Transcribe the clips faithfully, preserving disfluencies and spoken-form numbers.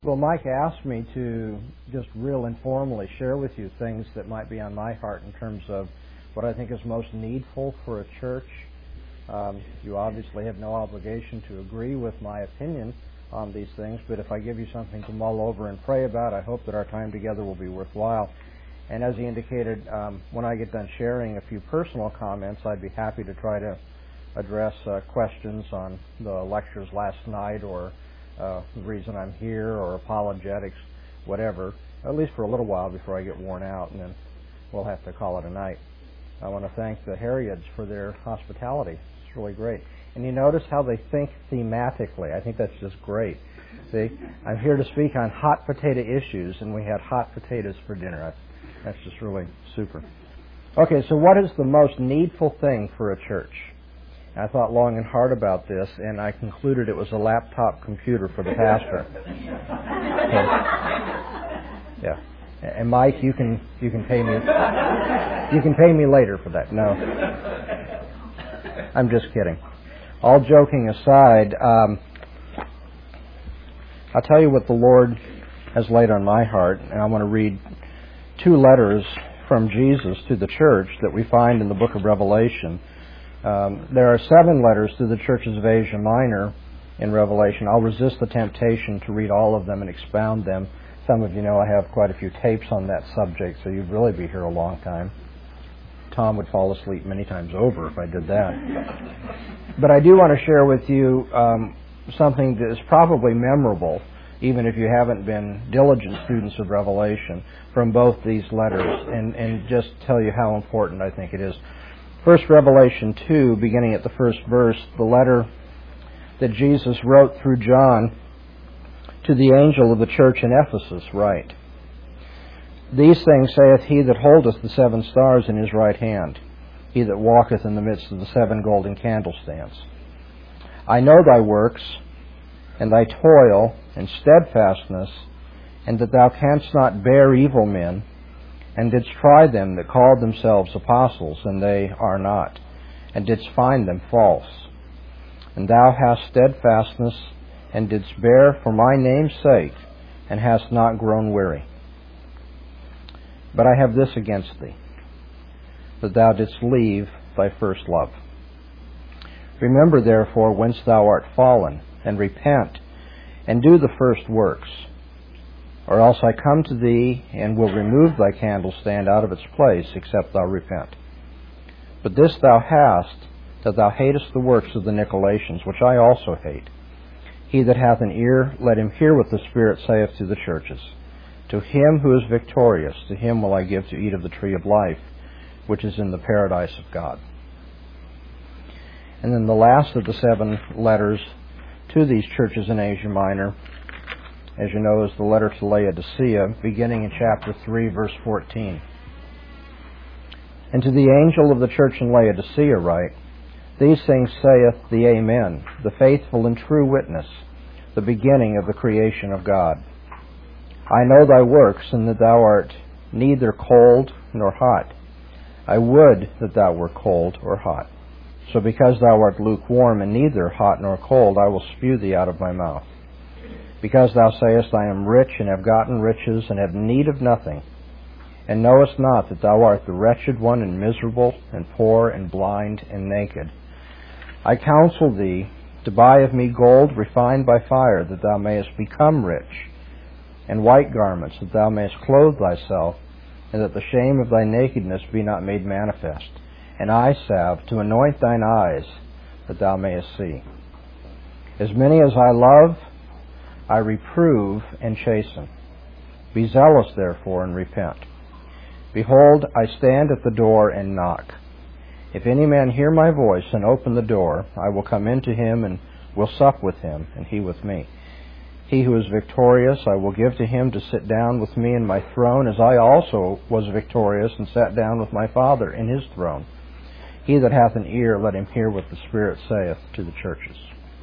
Well, Mike asked me to just real informally share with you things that might be on my heart in terms of what I think is most needful for a church. Um, you obviously have no obligation to agree with my opinion on these things, but if I give you something to mull over and pray about, I hope that our time together will be worthwhile. And as he indicated, um, when I get done sharing a few personal comments, I'd be happy to try to address uh, questions on the lectures last night or Uh, the reason I'm here, or apologetics, whatever, at least for a little while before I get worn out, and then we'll have to call it a night. I want to thank the Harriets for their hospitality. It's really great. And you notice how they think thematically. I think that's just great. See, I'm here to speak on hot potato issues, and we had hot potatoes for dinner. That's just really super. Okay, so what is the most needful thing for a church? I thought long and hard about this, and I concluded it was a laptop computer for the pastor. Okay. Yeah, and Mike, you can you can pay me you can pay me later for that. No, I'm just kidding. All joking aside, um, I'll tell you what the Lord has laid on my heart, and I want to read two letters from Jesus to the church that we find in the book of Revelation. Um, there are seven letters to the churches of Asia Minor in Revelation. I'll resist the temptation to read all of them and expound them. Some of you know I have quite a few tapes on that subject, so you'd really be here a long time. Tom would fall asleep many times over if I did that. But I do want to share with you um, something that is probably memorable, even if you haven't been diligent students of Revelation, from both these letters, and, and just tell you how important I think it is. First, Revelation two, beginning at the first verse, the letter that Jesus wrote through John to the angel of the church in Ephesus, write, "These things saith he that holdeth the seven stars in his right hand, he that walketh in the midst of the seven golden candlestands. I know thy works, and thy toil, and steadfastness, and that thou canst not bear evil men, and didst try them that called themselves apostles, and they are not, and didst find them false. And thou hast steadfastness, and didst bear for my name's sake, and hast not grown weary. But I have this against thee, that thou didst leave thy first love. Remember therefore whence thou art fallen, and repent, and do the first works. Or else I come to thee, and will remove thy candlestand out of its place, except thou repent. But this thou hast, that thou hatest the works of the Nicolaitans, which I also hate. He that hath an ear, let him hear what the Spirit saith to the churches. To him who is victorious, to him will I give to eat of the tree of life, which is in the paradise of God." And then the last of the seven letters to these churches in Asia Minor, as you know, is the letter to Laodicea, beginning in chapter three, verse fourteen. "And to the angel of the church in Laodicea write, These things saith the Amen, the faithful and true witness, the beginning of the creation of God. I know thy works, and that thou art neither cold nor hot. I would that thou wert cold or hot. So because thou art lukewarm, and neither hot nor cold, I will spew thee out of my mouth. Because thou sayest, I am rich, and have gotten riches, and have need of nothing, and knowest not that thou art the wretched one, and miserable, and poor, and blind, and naked. I counsel thee to buy of me gold refined by fire, that thou mayest become rich, and white garments, that thou mayest clothe thyself, and that the shame of thy nakedness be not made manifest, and eye salve to anoint thine eyes, that thou mayest see. As many as I love, I reprove and chasten. Be zealous, therefore, and repent. Behold, I stand at the door and knock. If any man hear my voice and open the door, I will come into him and will sup with him, and he with me. He who is victorious, I will give to him to sit down with me in my throne, as I also was victorious and sat down with my Father in his throne. He that hath an ear, let him hear what the Spirit saith to the churches."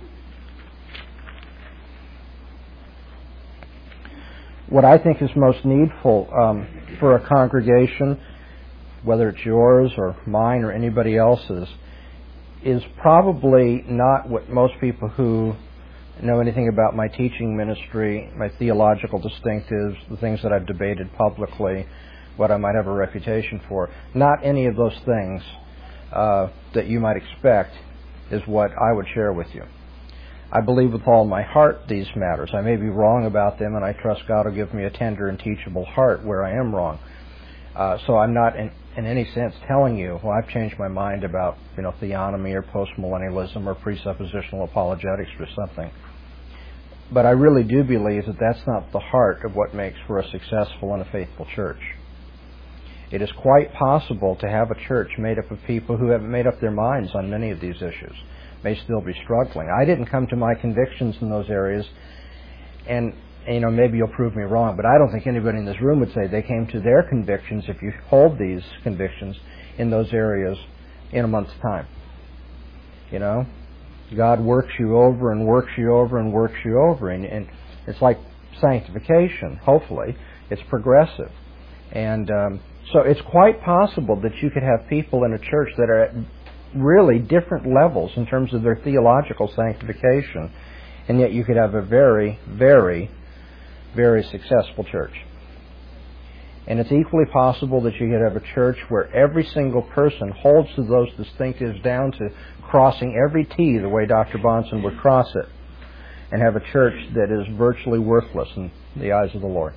What I think is most needful um, for a congregation, whether it's yours or mine or anybody else's, is probably not what most people who know anything about my teaching ministry, my theological distinctives, the things that I've debated publicly, what I might have a reputation for. Not any of those things uh, that you might expect is what I would share with you. I believe with all my heart these matters. I may be wrong about them, and I trust God will give me a tender and teachable heart where I am wrong. Uh, so I'm not in, in any sense telling you, well, I've changed my mind about, you know, theonomy or postmillennialism or presuppositional apologetics or something. But I really do believe that that's not the heart of what makes for a successful and a faithful church. It is quite possible to have a church made up of people who haven't made up their minds on many of these issues, may still be struggling. I didn't come to my convictions in those areas, and, you know, maybe you'll prove me wrong, but I don't think anybody in this room would say they came to their convictions, if you hold these convictions in those areas, in a month's time. You know? God works you over and works you over and works you over, and, and it's like sanctification, hopefully. It's progressive. And um, so it's quite possible that you could have people in a church that are at really different levels in terms of their theological sanctification, and yet you could have a very, very, very successful church. And it's equally possible that you could have a church where every single person holds to those distinctives down to crossing every T the way Doctor Bahnsen would cross it, and have a church that is virtually worthless in the eyes of the Lord.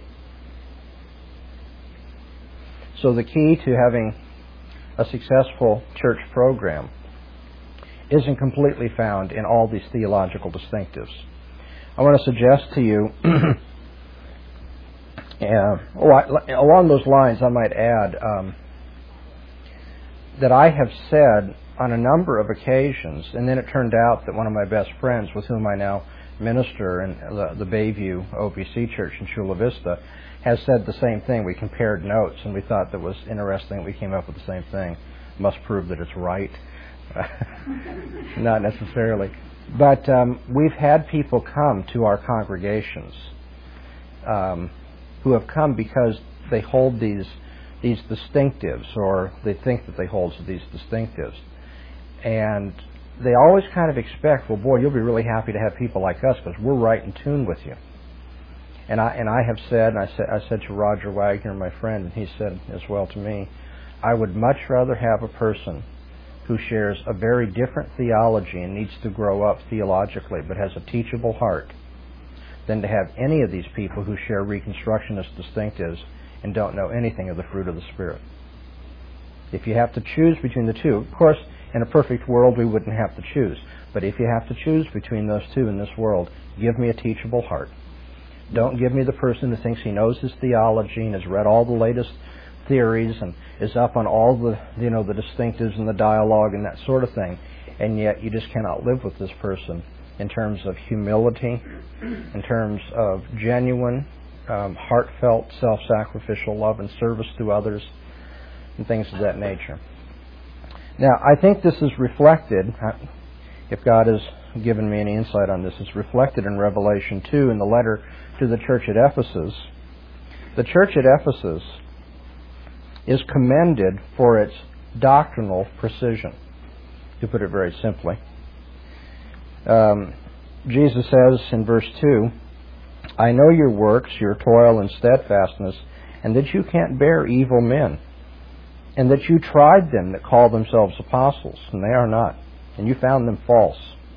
So the key to having a successful church program isn't completely found in all these theological distinctives. I want to suggest to you, uh, along those lines, I might add um, that I have said on a number of occasions, and then it turned out that one of my best friends, with whom I now minister in the, the Bayview O P C Church in Chula Vista, has said the same thing. We compared notes, and we thought that was interesting that we came up with the same thing. Must prove that it's right. Not necessarily. But um, we've had people come to our congregations um, who have come because they hold these these distinctives, or they think that they hold to these distinctives. And they always kind of expect, well, boy, you'll be really happy to have people like us because we're right in tune with you. And I and I have said, and I said, I said to Roger Wagner, my friend, and he said as well to me, I would much rather have a person who shares a very different theology and needs to grow up theologically but has a teachable heart than to have any of these people who share Reconstructionist distinctives and don't know anything of the fruit of the Spirit. If you have to choose between the two, of course, in a perfect world we wouldn't have to choose, but if you have to choose between those two in this world, give me a teachable heart. Don't give me the person who thinks he knows his theology and has read all the latest theories and is up on all the, you know, the distinctives and the dialogue and that sort of thing, and yet you just cannot live with this person in terms of humility, in terms of genuine, um, heartfelt, self-sacrificial love and service to others, and things of that nature. Now, I think this is reflected, if God has given me any insight on this, it's reflected in Revelation two in the letter to the church at Ephesus. The church at Ephesus is commended for its doctrinal precision, to put it very simply. Um, Jesus says in verse two, I know your works, your toil and steadfastness, and that you can't bear evil men, and that you tried them that call themselves apostles, and they are not, and you found them false.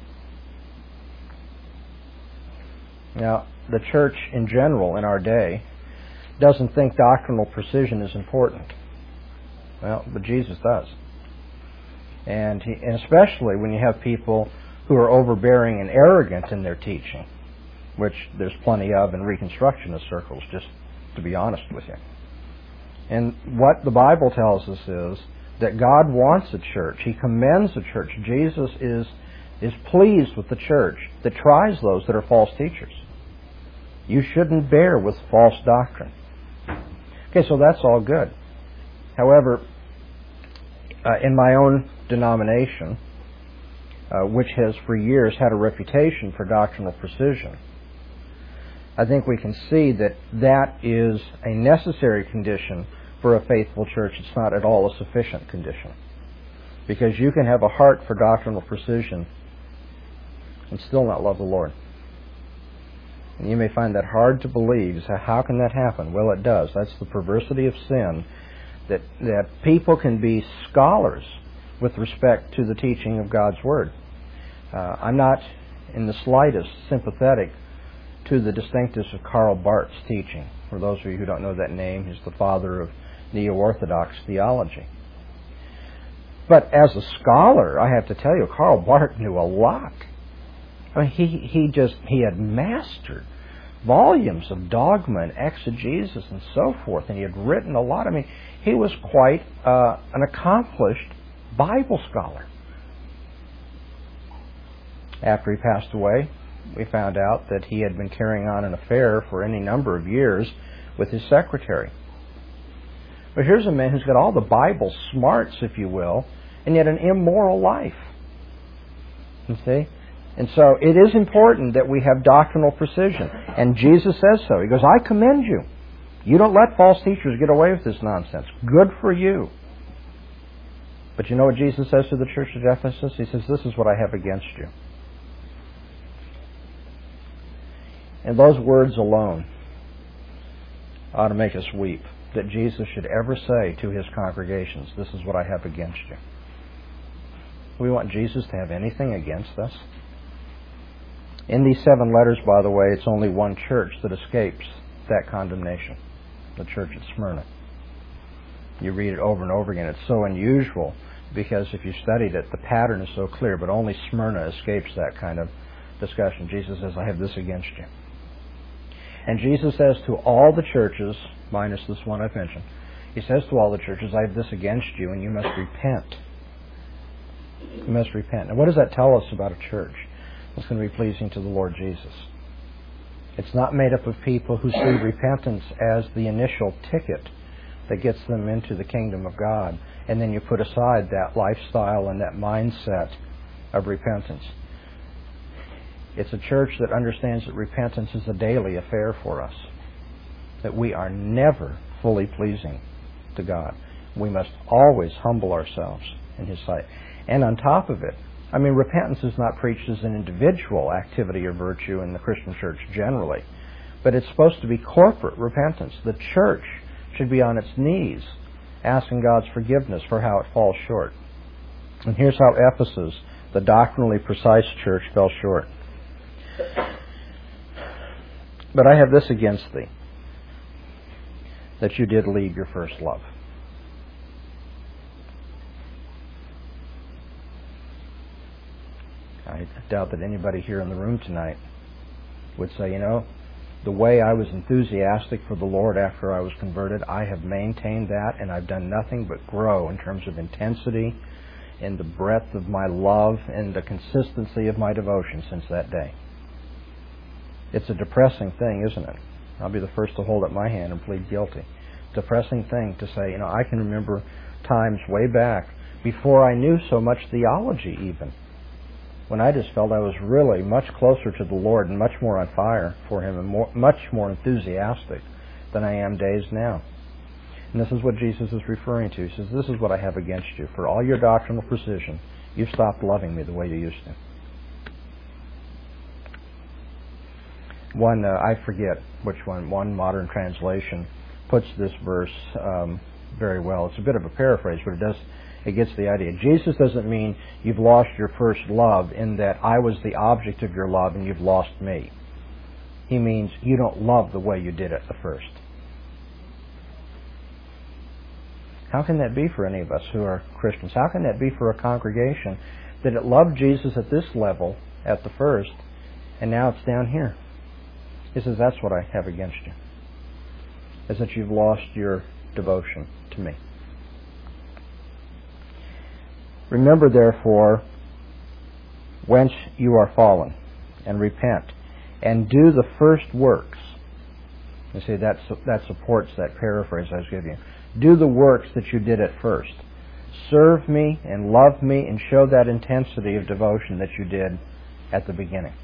Now, the church in general in our day doesn't think doctrinal precision is important. Well, but Jesus does. And, he, and especially when you have people who are overbearing and arrogant in their teaching, which there's plenty of in Reconstructionist circles, just to be honest with you. And what the Bible tells us is that God wants a church. He commends a church. Jesus is, is pleased with the church that tries those that are false teachers. You shouldn't bear with false doctrine. Okay, so that's all good. However, uh, in my own denomination, uh, which has for years had a reputation for doctrinal precision, I think we can see that that is a necessary condition for a faithful church. It's not at all a sufficient condition. Because you can have a heart for doctrinal precision and still not love the Lord. And you may find that hard to believe. So how can that happen? Well, it does. That's the perversity of sin, that, that people can be scholars with respect to the teaching of God's Word. Uh, I'm not in the slightest sympathetic to the distinctives of Karl Barth's teaching. For those of you who don't know that name, he's the father of neo-Orthodox theology. But as a scholar, I have to tell you, Karl Barth knew a lot. I mean, he, he just, he had mastered volumes of dogma and exegesis and so forth, and he had written a lot. I mean, he was quite uh, an accomplished Bible scholar. After he passed away, we found out that he had been carrying on an affair for any number of years with his secretary. But here's a man who's got all the Bible smarts, if you will, and yet an immoral life. You see? And so it is important that we have doctrinal precision. And Jesus says so. He goes, I commend you. You don't let false teachers get away with this nonsense. Good for you. But you know what Jesus says to the church at Ephesus? He says, this is what I have against you. And those words alone ought to make us weep, that Jesus should ever say to his congregations, this is what I have against you. We want Jesus to have anything against us? In these seven letters, by the way, it's only one church that escapes that condemnation, the church at Smyrna. You read it over and over again. It's so unusual because if you studied it, the pattern is so clear, but only Smyrna escapes that kind of discussion. Jesus says, I have this against you. And Jesus says to all the churches, minus this one I've mentioned, he says to all the churches, I have this against you, and you must repent. You must repent. And what does that tell us about a church that's going to be pleasing to the Lord Jesus? It's not made up of people who see repentance as the initial ticket that gets them into the kingdom of God, and then you put aside that lifestyle and that mindset of repentance. It's a church that understands that repentance is a daily affair for us, that we are never fully pleasing to God. We must always humble ourselves in His sight. And on top of it, I mean, repentance is not preached as an individual activity or virtue in the Christian church generally, but it's supposed to be corporate repentance. The church should be on its knees asking God's forgiveness for how it falls short. And here's how Ephesus, the doctrinally precise church, fell short. But I have this against thee, that you did leave your first love. I doubt that anybody here in the room tonight would say, you know, the way I was enthusiastic for the Lord after I was converted, I have maintained that, and I've done nothing but grow in terms of intensity and the breadth of my love and the consistency of my devotion since that day. It's a depressing thing, isn't it? I'll be the first to hold up my hand and plead guilty. Depressing thing to say, you know, I can remember times way back before I knew so much theology even, when I just felt I was really much closer to the Lord and much more on fire for Him and more, much more enthusiastic than I am days now. And this is what Jesus is referring to. He says, this is what I have against you. For all your doctrinal precision, you've stopped loving me the way you used to. One, uh, I forget which one, one modern translation puts this verse um, very well. It's a bit of a paraphrase, but it does It gets the idea. Jesus doesn't mean you've lost your first love in that I was the object of your love and you've lost me. He means you don't love the way you did at the first. How can that be for any of us who are Christians? How can that be for a congregation that it loved Jesus at this level at the first and now it's down here? He says, that's what I have against you, is that you've lost your devotion to me. Remember, therefore, whence you are fallen, and repent, and do the first works. You see, that, that supports that paraphrase I was giving you. Do the works that you did at first. Serve me and love me and show that intensity of devotion that you did at the beginning.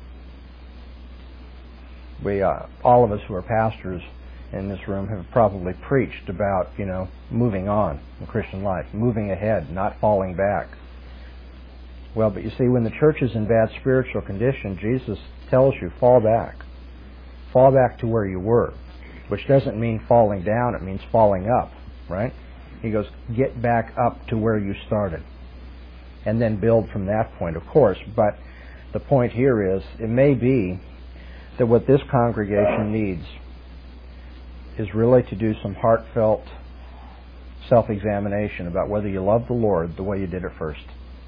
We, uh, all of us who are pastors in this room have probably preached about, you know, moving on in Christian life, moving ahead, not falling back. Well, but you see, when the church is in bad spiritual condition, Jesus tells you, fall back. fall back to where you were, which doesn't mean falling down, it means falling up, right? He goes, get back up to where you started, and then build from that point, of course. But the point here is, it may be that what this congregation needs is really to do some heartfelt self-examination about whether you love the Lord the way you did at first.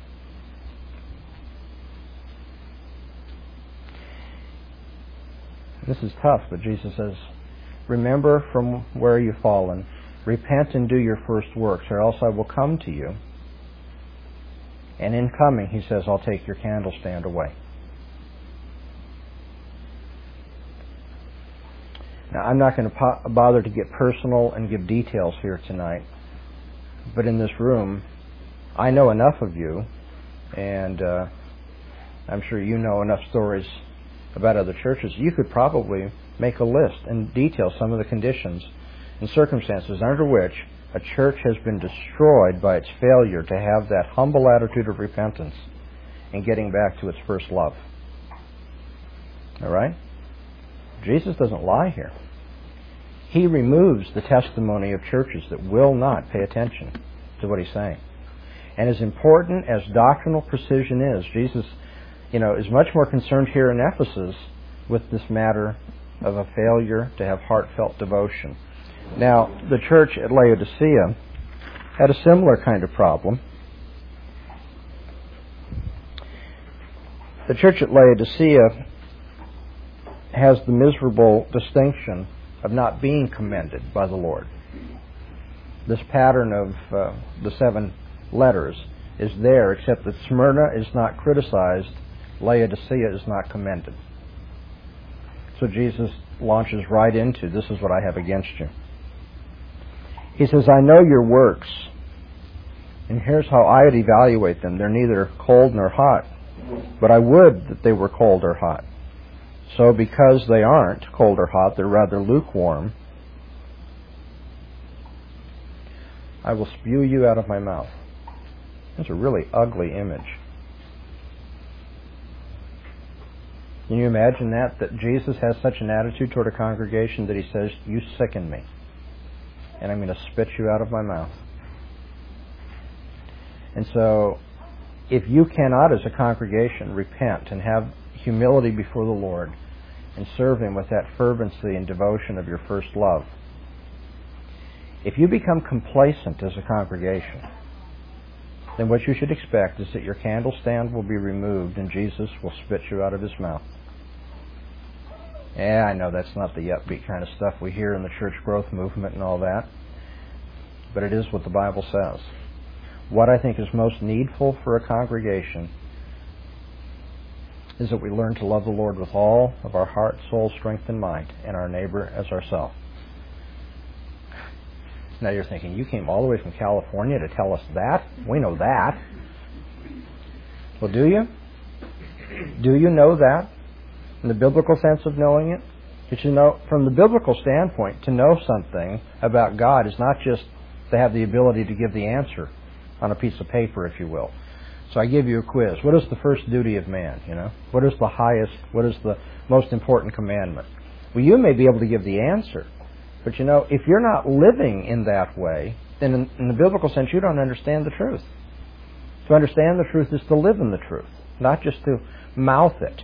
This is tough, but Jesus says, remember from where you've fallen, repent and do your first works, or else I will come to you. And in coming, he says, I'll take your candlestand away. Now, I'm not going to po- bother to get personal and give details here tonight, but in this room, I know enough of you, and uh, I'm sure you know enough stories about other churches. You could probably make a list and detail some of the conditions and circumstances under which a church has been destroyed by its failure to have that humble attitude of repentance and getting back to its first love. All right? Jesus doesn't lie here. He removes the testimony of churches that will not pay attention to what he's saying. And as important as doctrinal precision is, Jesus, you know, is much more concerned here in Ephesus with this matter of a failure to have heartfelt devotion. Now, the church at Laodicea had a similar kind of problem. The church at Laodicea has the miserable distinction of not being commended by the Lord. This pattern of uh, the seven letters is there, except that Smyrna is not criticized, Laodicea is not commended. So Jesus launches right into, this is what I have against you. He says, I know your works, and here's how I would evaluate them. They're neither cold nor hot, but I would that they were cold or hot. So because they aren't cold or hot, they're rather lukewarm, I will spew you out of my mouth. That's a really ugly image. Can you imagine that? That Jesus has such an attitude toward a congregation that he says, you sicken me, and I'm going to spit you out of my mouth. And so, if you cannot as a congregation repent and have humility before the Lord and serve Him with that fervency and devotion of your first love, if you become complacent as a congregation, then what you should expect is that your candlestand will be removed and Jesus will spit you out of His mouth. Yeah, I know that's not the upbeat kind of stuff we hear in the church growth movement and all that, but it is what the Bible says. What I think is most needful for a congregation is that we learn to love the Lord with all of our heart, soul, strength, and mind, and our neighbor as ourselves. Now you're thinking, you came all the way from California to tell us that? We know that. Well, do you? Do you know that? In the biblical sense of knowing it? Because you know, from the biblical standpoint, to know something about God is not just to have the ability to give the answer on a piece of paper, if you will. So I give you a quiz. What is the first duty of man? You know, what is the highest, what is the most important commandment? Well, you may be able to give the answer, but you know, if you're not living in that way, then in, in the biblical sense, you don't understand the truth. To understand the truth is to live in the truth, not just to mouth it.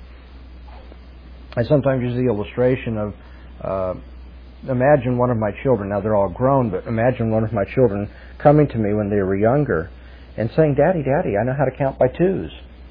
I sometimes use the illustration of, uh, imagine one of my children, now they're all grown, but imagine one of my children coming to me when they were younger and saying, Daddy, Daddy, I know how to count by twos.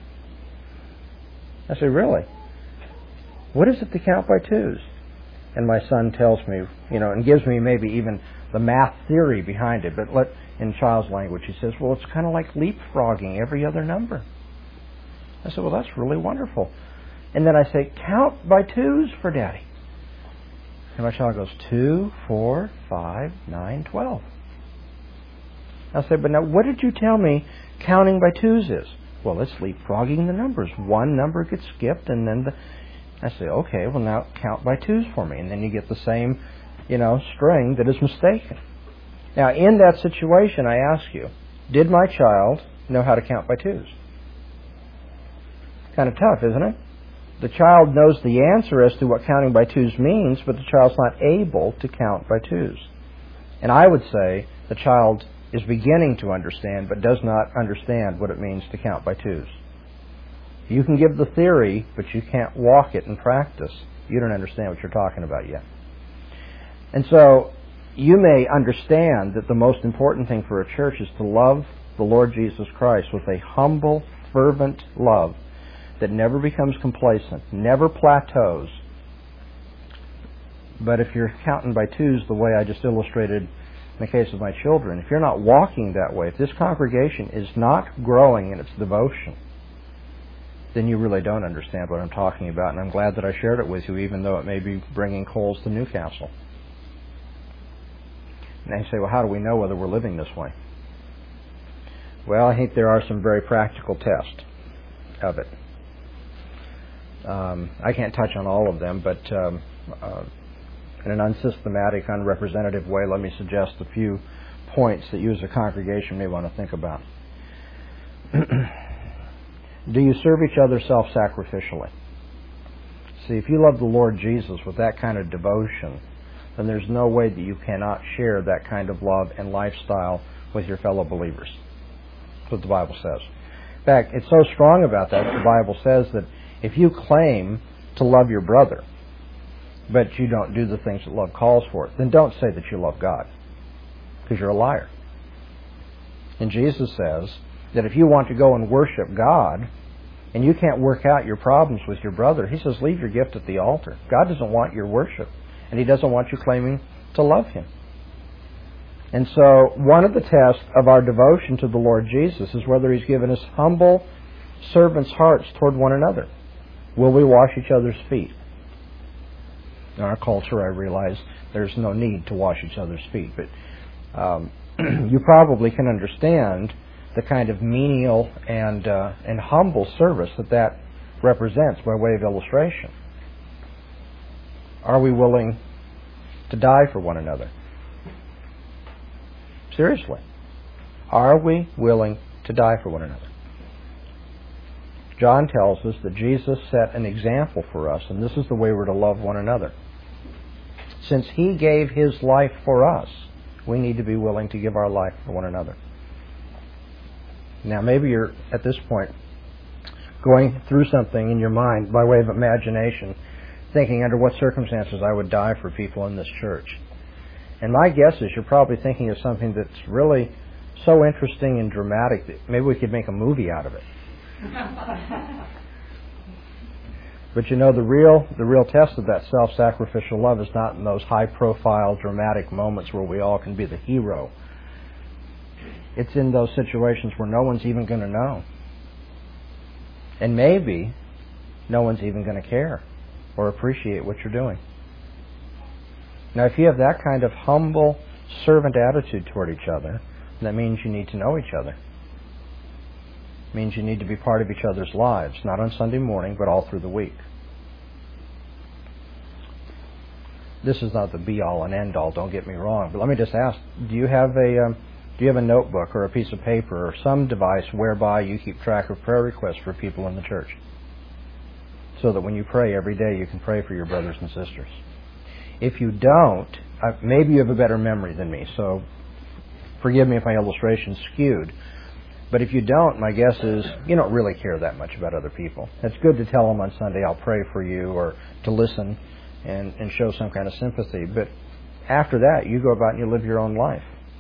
I say, really? What is it to count by twos? And my son tells me, you know, and gives me maybe even the math theory behind it, but let, in child's language, he says, well, it's kind of like leapfrogging every other number. I said, well, that's really wonderful. And then I say, count by twos for Daddy. And my child goes, two, four, five, nine, twelve. I say, but now what did you tell me counting by twos is? Well, it's leapfrogging the numbers. One number gets skipped, and then the... I say, okay, well now count by twos for me. And then you get the same, you know, string that is mistaken. Now, in that situation, I ask you, did my child know how to count by twos? Kind of tough, isn't it? the child knows the answer as to what counting by twos means, but the child's not able to count by twos. And I would say the child is beginning to understand, but does not understand what it means to count by twos. You can give the theory, but you can't walk it in practice. You don't understand what you're talking about yet. And so you may understand that the most important thing for a church is to love the Lord Jesus Christ with a humble, fervent love that never becomes complacent, never plateaus. But if you're counting by twos the way I just illustrated in the case of my children, if you're not walking that way, if this congregation is not growing in its devotion, then you really don't understand what I'm talking about. And I'm glad that I shared it with you, even though it may be bringing coals to Newcastle. And they say, well, how do we know whether we're living this way? Well, I think there are some very practical tests of it. Um, I can't touch on all of them, but um, uh, in an unsystematic, unrepresentative way, let me suggest a few points that you as a congregation may want to think about. Do you serve each other self-sacrificially? See, if you love the Lord Jesus with that kind of devotion, then there's no way that you cannot share that kind of love and lifestyle with your fellow believers. That's what the Bible says. In fact, it's so strong about that, the Bible says that if you claim to love your brother, but you don't do the things that love calls for, then don't say that you love God, because you're a liar. And Jesus says that if you want to go and worship God, and you can't work out your problems with your brother, He says, leave your gift at the altar. God doesn't want your worship, and He doesn't want you claiming to love Him. And so one of the tests of our devotion to the Lord Jesus is whether He's given us humble servants' hearts toward one another. Will we wash each other's feet? In our culture, I realize there's no need to wash each other's feet, but um, you probably can understand the kind of menial and uh, and humble service that that represents by way of illustration. Are we willing to die for one another? Seriously. Are we willing to die for one another? John tells us that Jesus set an example for us, and this is the way we're to love one another. Since He gave His life for us, we need to be willing to give our life for one another. Now, maybe you're, at this point, going through something in your mind by way of imagination, thinking under what circumstances I would die for people in this church. And my guess is you're probably thinking of something that's really so interesting and dramatic that maybe we could make a movie out of it. But you know, the real the real test of that self-sacrificial love is not in those high-profile, dramatic moments where we all can be the hero. It's in those situations where no one's even going to know. And maybe no one's even going to care or appreciate what you're doing. Now, if you have that kind of humble servant attitude toward each other, that means you need to know each other. It means you need to be part of each other's lives, not on Sunday morning, but all through the week. This is not the be-all and end-all, don't get me wrong, but let me just ask, do you have a um, do you have a notebook or a piece of paper or some device whereby you keep track of prayer requests for people in the church? So that when you pray every day, you can pray for your brothers and sisters. If you don't, uh, maybe you have a better memory than me, so forgive me if my illustration's skewed. But if you don't, my guess is you don't really care that much about other people. It's good to tell them on Sunday, I'll pray for you, or to listen and, and show some kind of sympathy. But after that, you go about and you live your own life.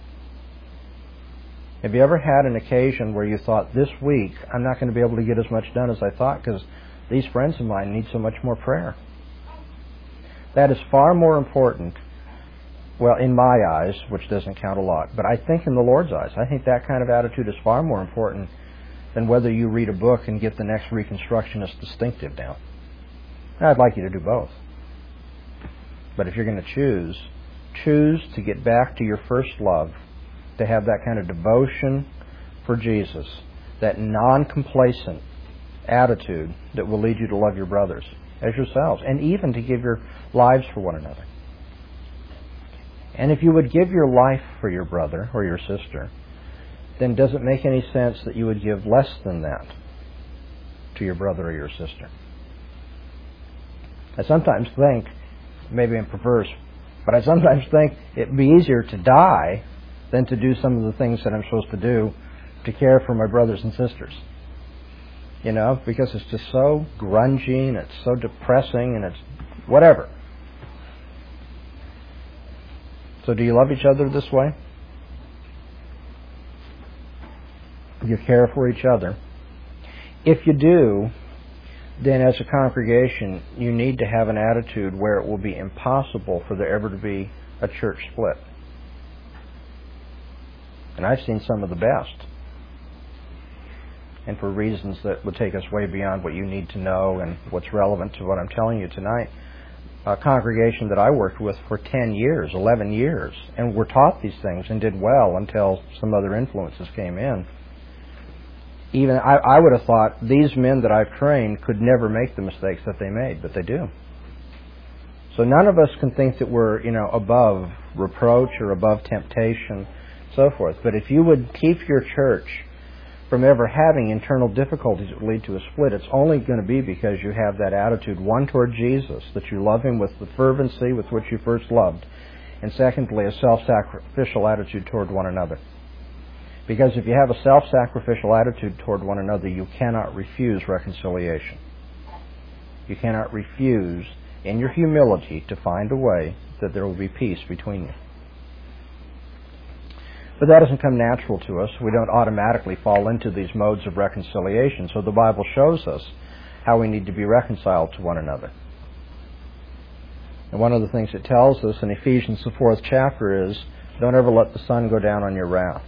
Have you ever had an occasion where you thought, this week, I'm not going to be able to get as much done as I thought because these friends of mine need so much more prayer? That is far more important, well, in my eyes, which doesn't count a lot, but I think in the Lord's eyes, I think that kind of attitude is far more important than whether you read a book and get the next Reconstructionist distinctive down. Now, I'd like you to do both. But if you're going to choose, choose to get back to your first love, to have that kind of devotion for Jesus, that non-complacent attitude that will lead you to love your brothers as yourselves, and even to give your lives for one another. And if you would give your life for your brother or your sister, then does it make any sense that you would give less than that to your brother or your sister? I sometimes think, maybe I'm perverse, but I sometimes think it'd be easier to die than to do some of the things that I'm supposed to do to care for my brothers and sisters. You know, because it's just so grungy and it's so depressing and it's whatever. So do you love each other this way? You care for each other. If you do, then as a congregation, you need to have an attitude where it will be impossible for there ever to be a church split. And I've seen some of the best. And for reasons that would take us way beyond what you need to know and what's relevant to what I'm telling you tonight, a congregation that I worked with for ten years, eleven years, and were taught these things and did well until some other influences came in. Even I, I would have thought these men that I've trained could never make the mistakes that they made, but they do. So none of us can think that we're, you know, above reproach or above temptation, so forth. But if you would keep your church from ever having internal difficulties that would lead to a split, it's only going to be because you have that attitude, one, toward Jesus, that you love Him with the fervency with which you first loved, and secondly, a self-sacrificial attitude toward one another. Because if you have a self-sacrificial attitude toward one another, you cannot refuse reconciliation. You cannot refuse, in your humility, to find a way that there will be peace between you. But that doesn't come natural to us. We don't automatically fall into these modes of reconciliation. So the Bible shows us how we need to be reconciled to one another. And one of the things it tells us in Ephesians, the fourth chapter, is don't ever let the sun go down on your wrath.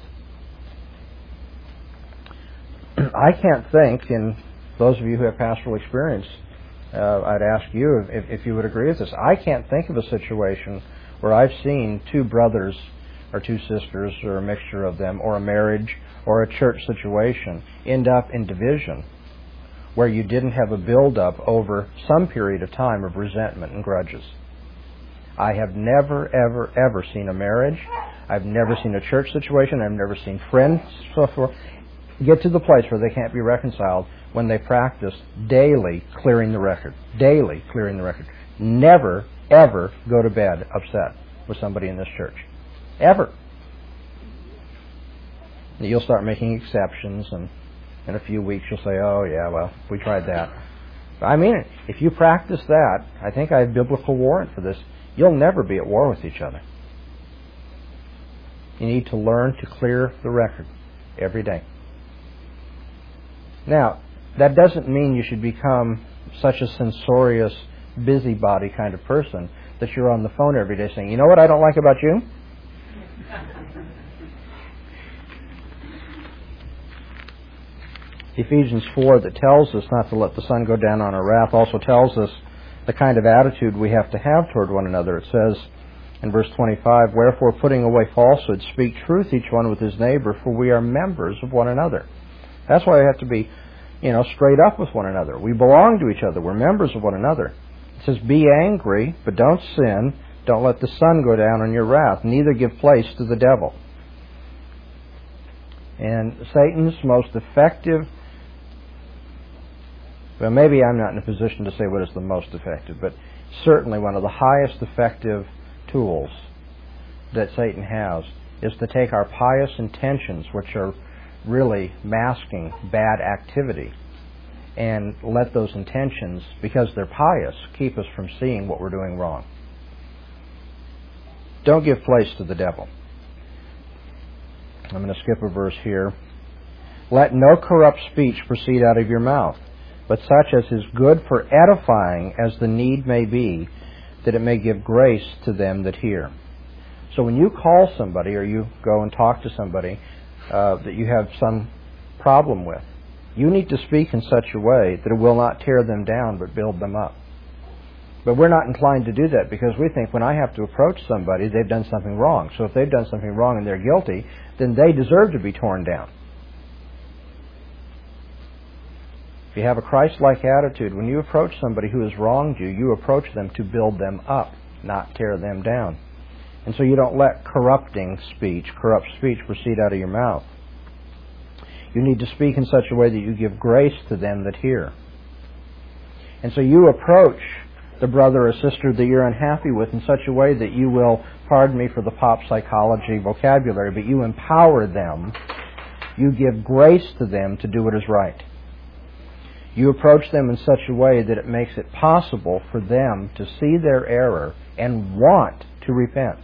I can't think, and those of you who have pastoral experience, uh, I'd ask you if, if you would agree with this. I can't think of a situation where I've seen two brothers or two sisters or a mixture of them or a marriage or a church situation end up in division where you didn't have a build-up over some period of time of resentment and grudges. I have never, ever, ever seen a marriage. I've never seen a church situation. I've never seen friends so forth get to the place where they can't be reconciled when they practice daily clearing the record. Daily clearing the record. Never, ever go to bed upset with somebody in this church. Ever. You'll start making exceptions, and in a few weeks you'll say, oh yeah, well, we tried that. I mean it. If you practice that, I think I have biblical warrant for this, you'll never be at war with each other. You need to learn to clear the record every day. Now, that doesn't mean you should become such a censorious, busybody kind of person that you're on the phone every day saying, you know what I don't like about you? Ephesians four, that tells us not to let the sun go down on our wrath, also tells us the kind of attitude we have to have toward one another. It says in verse twenty-five, wherefore putting away falsehood, speak truth each one with his neighbor, for we are members of one another. That's why we have to be, you know, straight up with one another. We belong to each other. We're members of one another. It says, be angry, but don't sin. Don't let the sun go down on your wrath. Neither give place to the devil. And Satan's most effective, well, maybe I'm not in a position to say what is the most effective, but certainly one of the highest effective tools that Satan has is to take our pious intentions, which are really masking bad activity, and let those intentions, because they're pious, keep us from seeing what we're doing wrong. Don't give place to the devil. I'm going to skip a verse here. Let no corrupt speech proceed out of your mouth, but such as is good for edifying as the need may be, that it may give grace to them that hear. So when you call somebody or you go and talk to somebody uh, that you have some problem with, you need to speak in such a way that it will not tear them down but build them up. But we're not inclined to do that because we think when I have to approach somebody, they've done something wrong. So if they've done something wrong and they're guilty, then they deserve to be torn down. If you have a Christ-like attitude, when you approach somebody who has wronged you, you approach them to build them up, not tear them down. And so you don't let corrupting speech, corrupt speech proceed out of your mouth. You need to speak in such a way that you give grace to them that hear. And so you approach the brother or sister that you're unhappy with in such a way that you will, pardon me for the pop psychology vocabulary, but you empower them, you give grace to them to do what is right. You approach them in such a way that it makes it possible for them to see their error and want to repent.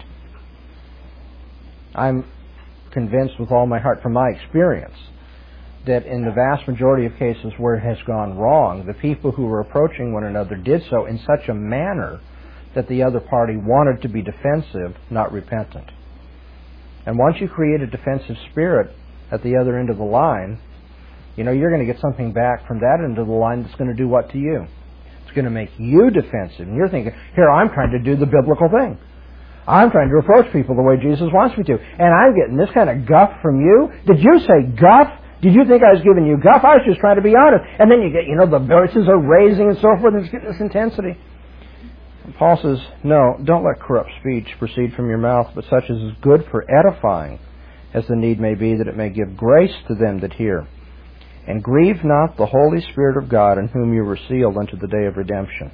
I'm convinced with all my heart from my experience that in the vast majority of cases where it has gone wrong, the people who were approaching one another did so in such a manner that the other party wanted to be defensive, not repentant. And once you create a defensive spirit at the other end of the line, you know, you're going to get something back from that end of the line that's going to do what to you? It's going to make you defensive. And you're thinking, here, I'm trying to do the biblical thing. I'm trying to approach people the way Jesus wants me to. And I'm getting this kind of guff from you. Did you say guff? Did you think I was giving you guff? I was just trying to be honest. And then you get, you know, the voices are raising and so forth, and it's getting this intensity. And Paul says, no, don't let corrupt speech proceed from your mouth, but such as is good for edifying, as the need may be, that it may give grace to them that hear. And grieve not the Holy Spirit of God, in whom you were sealed unto the day of redemption.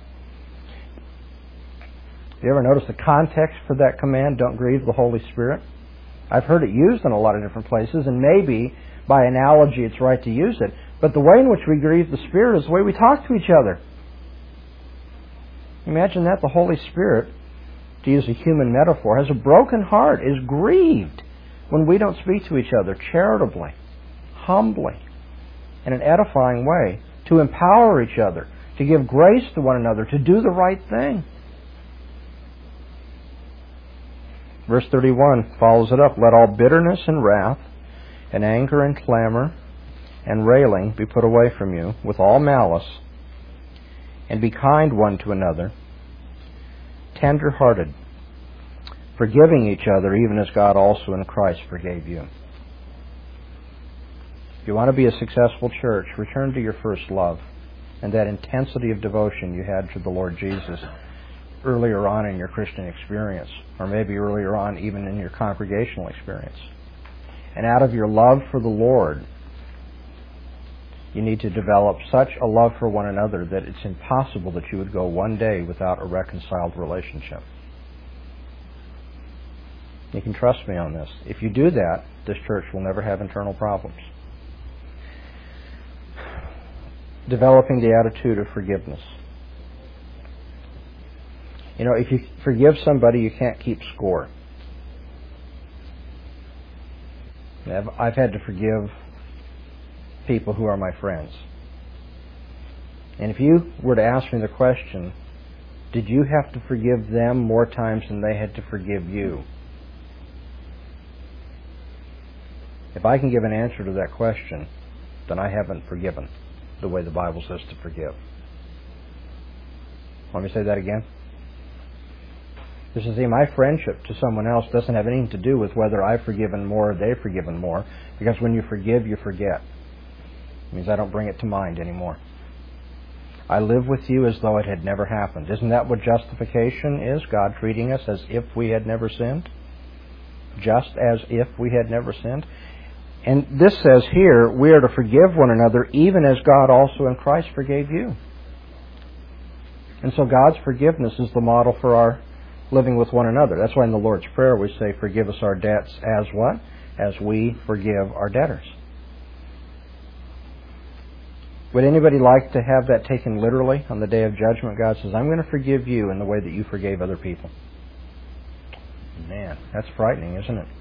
You ever notice the context for that command, don't grieve the Holy Spirit? I've heard it used in a lot of different places, and maybe by analogy it's right to use it. But the way in which we grieve the Spirit is the way we talk to each other. Imagine that, the Holy Spirit, to use a human metaphor, has a broken heart, is grieved when we don't speak to each other charitably, humbly, in an edifying way, to empower each other, to give grace to one another, to do the right thing. Verse thirty-one follows it up. Let all bitterness and wrath and anger and clamor and railing be put away from you with all malice, and be kind one to another, tender-hearted, forgiving each other, even as God also in Christ forgave you. If you want to be a successful church, return to your first love and that intensity of devotion you had to the Lord Jesus earlier on in your Christian experience, or maybe earlier on even in your congregational experience. And out of your love for the Lord, you need to develop such a love for one another that it's impossible that you would go one day without a reconciled relationship. You can trust me on this. If you do that, this church will never have internal problems. Developing the attitude of forgiveness. You know, if you forgive somebody, you can't keep score. I've, I've had to forgive people who are my friends. And if you were to ask me the question, did you have to forgive them more times than they had to forgive you? If I can give an answer to that question, then I haven't forgiven the way the Bible says to forgive. Let me say that again. This is, see, my friendship to someone else doesn't have anything to do with whether I've forgiven more or they've forgiven more, because when you forgive, you forget. It means I don't bring it to mind anymore. I live with you as though it had never happened. Isn't that what justification is? God treating us as if we had never sinned? Just as if we had never sinned? And this says here, we are to forgive one another even as God also in Christ forgave you. And so God's forgiveness is the model for our living with one another. That's why in the Lord's Prayer we say, forgive us our debts as what? As we forgive our debtors. Would anybody like to have that taken literally on the day of judgment? God says, I'm going to forgive you in the way that you forgave other people. Man, that's frightening, isn't it?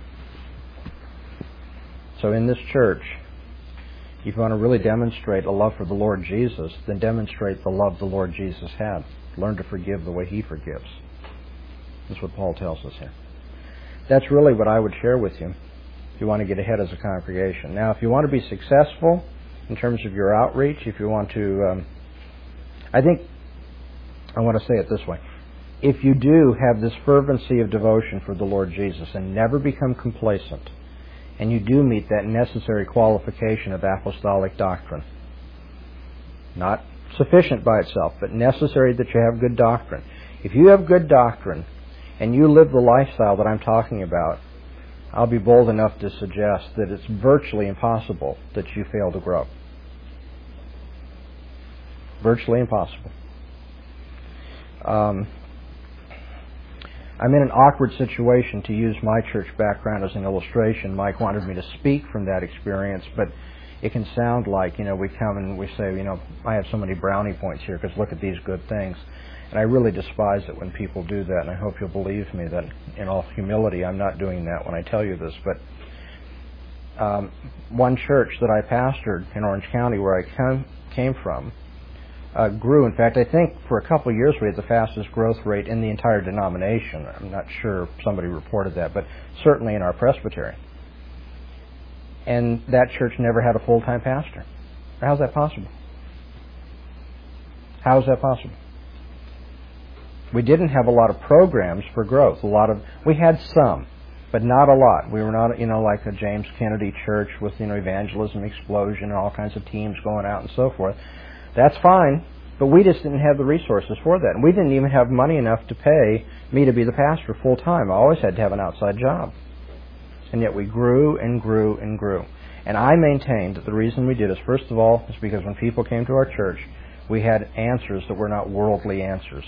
So in this church, if you want to really demonstrate a love for the Lord Jesus, then demonstrate the love the Lord Jesus had. Learn to forgive the way He forgives. That's what Paul tells us here. That's really what I would share with you if you want to get ahead as a congregation. Now, if you want to be successful in terms of your outreach, if you want to, um, I think, I want to say it this way. If you do have this fervency of devotion for the Lord Jesus and never become complacent, and you do meet that necessary qualification of apostolic doctrine, not sufficient by itself, but necessary that you have good doctrine. If you have good doctrine and you live the lifestyle that I'm talking about, I'll be bold enough to suggest that it's virtually impossible that you fail to grow. Virtually impossible. Um, I'm in an awkward situation, to use my church background as an illustration. Mike wanted me to speak from that experience, but it can sound like, you know, we come and we say, you know, I have so many brownie points here because look at these good things. And I really despise it when people do that, and I hope you'll believe me that in all humility I'm not doing that when I tell you this. But um, one church that I pastored in Orange County, where I come, came from, uh, grew. In fact, I think for a couple of years we had the fastest growth rate in the entire denomination. I'm not sure if somebody reported that, but certainly in our presbytery. And that church never had a full-time pastor. How's that possible? How is that possible? We didn't have a lot of programs for growth. A lot of we had some, but not a lot. We were not, you know, like a James Kennedy church with, you know, evangelism explosion and all kinds of teams going out and so forth. That's fine, but we just didn't have the resources for that. And we didn't even have money enough to pay me to be the pastor full time. I always had to have an outside job. And yet we grew and grew and grew. And I maintained that the reason we did is, first of all, is because when people came to our church, we had answers that were not worldly answers.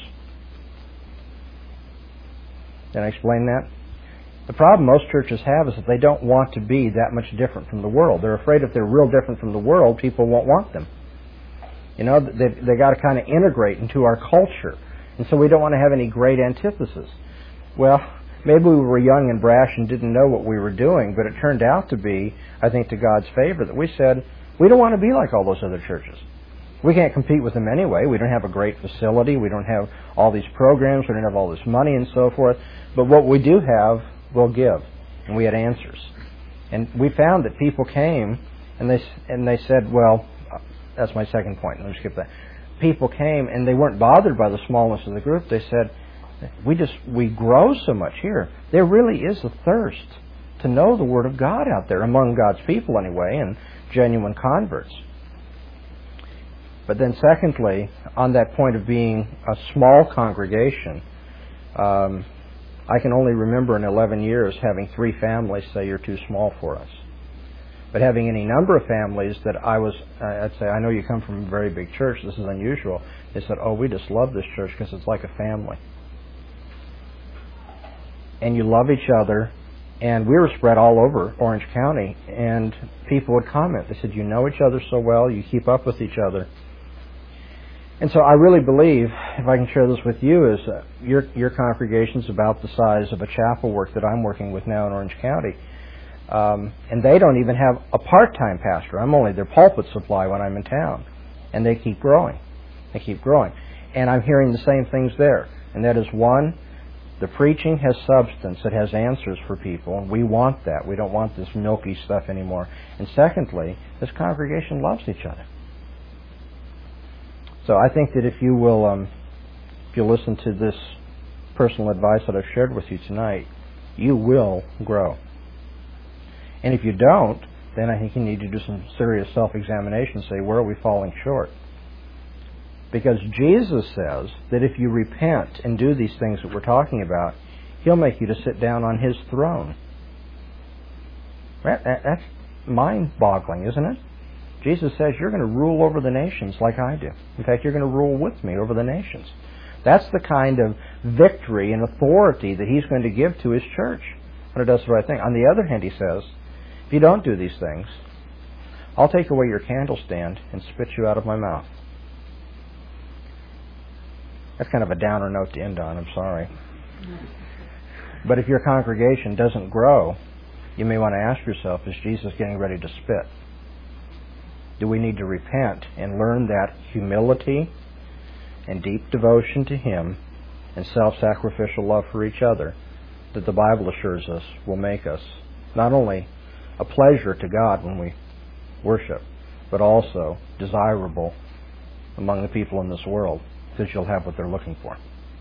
Did I explain that? The problem most churches have is that they don't want to be that much different from the world. They're afraid if they're real different from the world, people won't want them. You know, they they got to kind of integrate into our culture. And so we don't want to have any great antithesis. Well, maybe we were young and brash and didn't know what we were doing, but it turned out to be, I think, to God's favor that we said, we don't want to be like all those other churches. We can't compete with them anyway. We don't have a great facility. We don't have all these programs. We don't have all this money and so forth. But what we do have, we'll give. And we had answers. And we found that people came and they and they said, well, that's my second point. Let me skip that. People came and they weren't bothered by the smallness of the group. They said, we just, we grow so much here. There really is a thirst to know the Word of God out there, among God's people anyway, and genuine converts. But then secondly, on that point of being a small congregation, um, I can only remember in eleven years having three families say, you're too small for us. But having any number of families that I was, I'd say, I know you come from a very big church, this is unusual. They said, oh, we just love this church because it's like a family. And you love each other. And we were spread all over Orange County, and people would comment. They said, you know each other so well, you keep up with each other. And so I really believe, if I can share this with you, is uh, your your congregation's about the size of a chapel work that I'm working with now in Orange County. Um, and they don't even have a part-time pastor. I'm only their pulpit supply when I'm in town. And they keep growing. They keep growing. And I'm hearing the same things there. And that is, one, the preaching has substance. It has answers for people. And we want that. We don't want this milky stuff anymore. And secondly, this congregation loves each other. So I think that if you will, um, if you listen to this personal advice that I've shared with you tonight, you will grow. And if you don't, then I think you need to do some serious self-examination and say, where are we falling short? Because Jesus says that if you repent and do these things that we're talking about, He'll make you to sit down on His throne. That, that, that's mind-boggling, isn't it? Jesus says, you're going to rule over the nations like I do. In fact, you're going to rule with me over the nations. That's the kind of victory and authority that He's going to give to His church when it does the right thing. On the other hand, He says, if you don't do these things, I'll take away your candlestand and spit you out of my mouth. That's kind of a downer note to end on, I'm sorry. But if your congregation doesn't grow, you may want to ask yourself, is Jesus getting ready to spit? Do we need to repent and learn that humility and deep devotion to Him and self-sacrificial love for each other that the Bible assures us will make us not only a pleasure to God when we worship, but also desirable among the people in this world, because you'll have what they're looking for.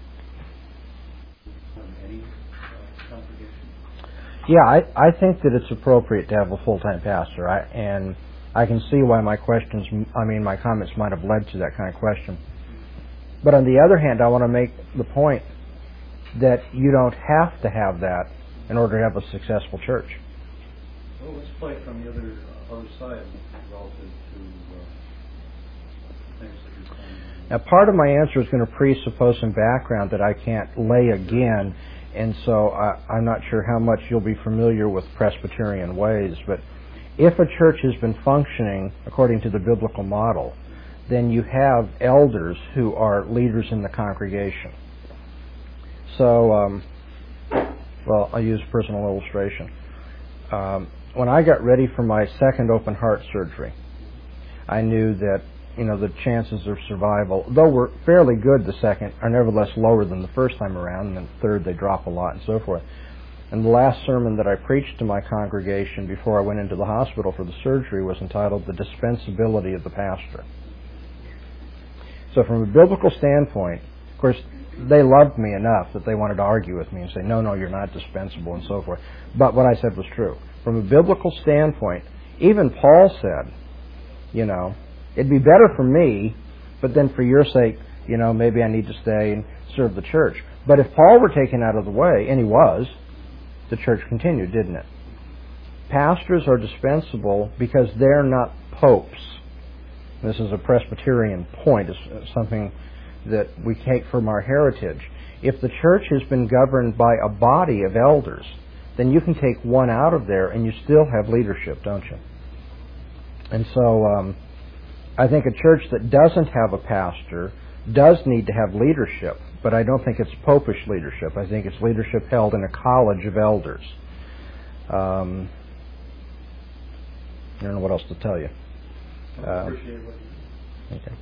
Yeah, I, I think that it's appropriate to have a full-time pastor, I, and I can see why my questions, I mean, my comments might have led to that kind of question. But on the other hand, I want to make the point that you don't have to have that in order to have a successful church. Well, let's play from the other uh, other side relative to uh, things that you're saying. Now, part of my answer is going to presuppose some background that I can't lay again, and so I, I'm not sure how much you'll be familiar with Presbyterian ways, but if a church has been functioning according to the biblical model, then you have elders who are leaders in the congregation. So, um, well, I'll use personal illustration. Um, when I got ready for my second open heart surgery, I knew that, you know, the chances of survival, though were fairly good the second, are nevertheless lower than the first time around, and then the third they drop a lot and so forth. And the last sermon that I preached to my congregation before I went into the hospital for the surgery was entitled The Dispensability of the Pastor. So from a biblical standpoint, of course, they loved me enough that they wanted to argue with me and say, no, no, you're not dispensable and so forth. But what I said was true. From a biblical standpoint, even Paul said, you know, it'd be better for me, but then for your sake, you know, maybe I need to stay and serve the church. But if Paul were taken out of the way, and he was, the church continued, didn't it? Pastors are dispensable because they're not popes. This is a Presbyterian point. It's something that we take from our heritage. If the church has been governed by a body of elders, then you can take one out of there and you still have leadership, don't you? And so um, I think a church that doesn't have a pastor does need to have leadership, but I don't think it's popish leadership. I think it's leadership held in a college of elders. Um, I don't know what else to tell you. I Uh, appreciate what you okay.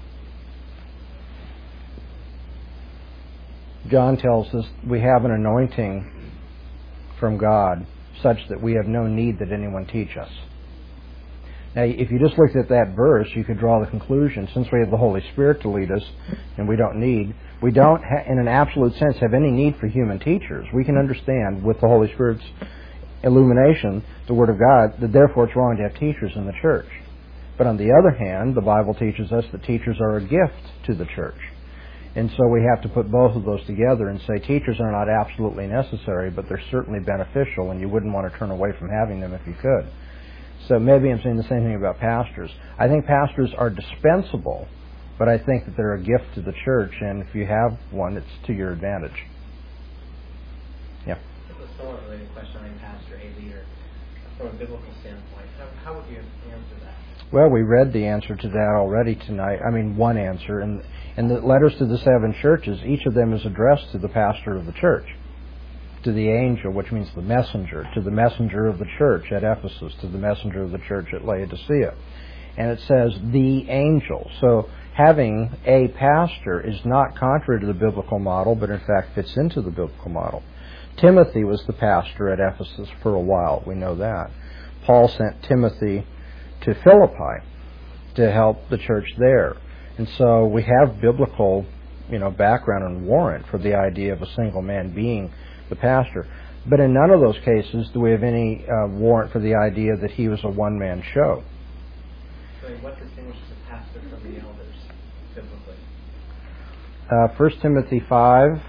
John tells us we have an anointing from God such that we have no need that anyone teach us. Now, if you just looked at that verse, you could draw the conclusion, since we have the Holy Spirit to lead us, and we don't need, we don't, ha- in an absolute sense, have any need for human teachers. We can understand, with the Holy Spirit's illumination, the Word of God, that therefore it's wrong to have teachers in the church. But on the other hand, the Bible teaches us that teachers are a gift to the church. And so we have to put both of those together and say teachers are not absolutely necessary, but they're certainly beneficial, and you wouldn't want to turn away from having them if you could. So maybe I'm saying the same thing about pastors. I think pastors are dispensable, but I think that they're a gift to the church, and if you have one, it's to your advantage. Yeah. This is a somewhat related question on pastor, a leader. From a biblical standpoint, how, how would you answer that? Well, we read the answer to that already tonight. I mean, one answer. And in the letters to the seven churches, each of them is addressed to the pastor of the church, to the angel, which means the messenger, to the messenger of the church at Ephesus, to the messenger of the church at Laodicea. And it says, the angel. So having a pastor is not contrary to the biblical model, but in fact fits into the biblical model. Timothy was the pastor at Ephesus for a while. We know that. Paul sent Timothy to Philippi to help the church there. And so we have biblical, you know, background and warrant for the idea of a single man being the pastor. But in none of those cases do we have any uh, warrant for the idea that he was a one-man show. So what distinguishes a pastor from the elders, biblically? Uh, First Timothy five,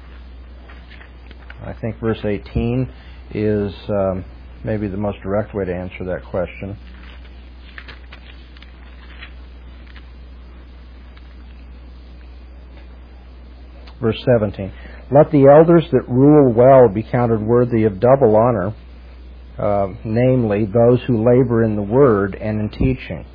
I think verse eighteen, is um, maybe the most direct way to answer that question. Verse seventeen, let the elders that rule well be counted worthy of double honor, uh, namely those who labor in the word and in teaching.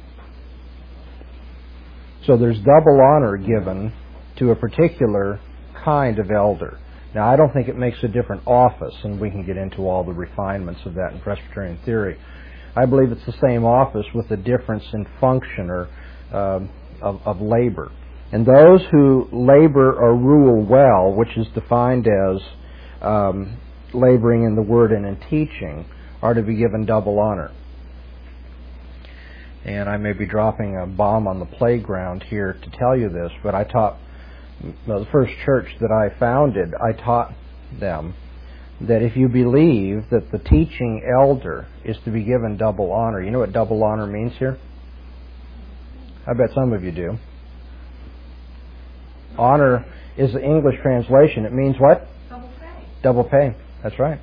So there's double honor given to a particular kind of elder. Now, I don't think it makes a different office, and we can get into all the refinements of that in Presbyterian theory. I believe it's the same office with a difference in function or uh, of, of labor. And those who labor or rule well, which is defined as um, laboring in the word and in teaching, are to be given double honor. And I may be dropping a bomb on the playground here to tell you this, but I taught, well, the first church that I founded, I taught them that if you believe that the teaching elder is to be given double honor, you know what double honor means here? I bet some of you do. Honor is the English translation. It means what? Double pay. Double pay. That's right.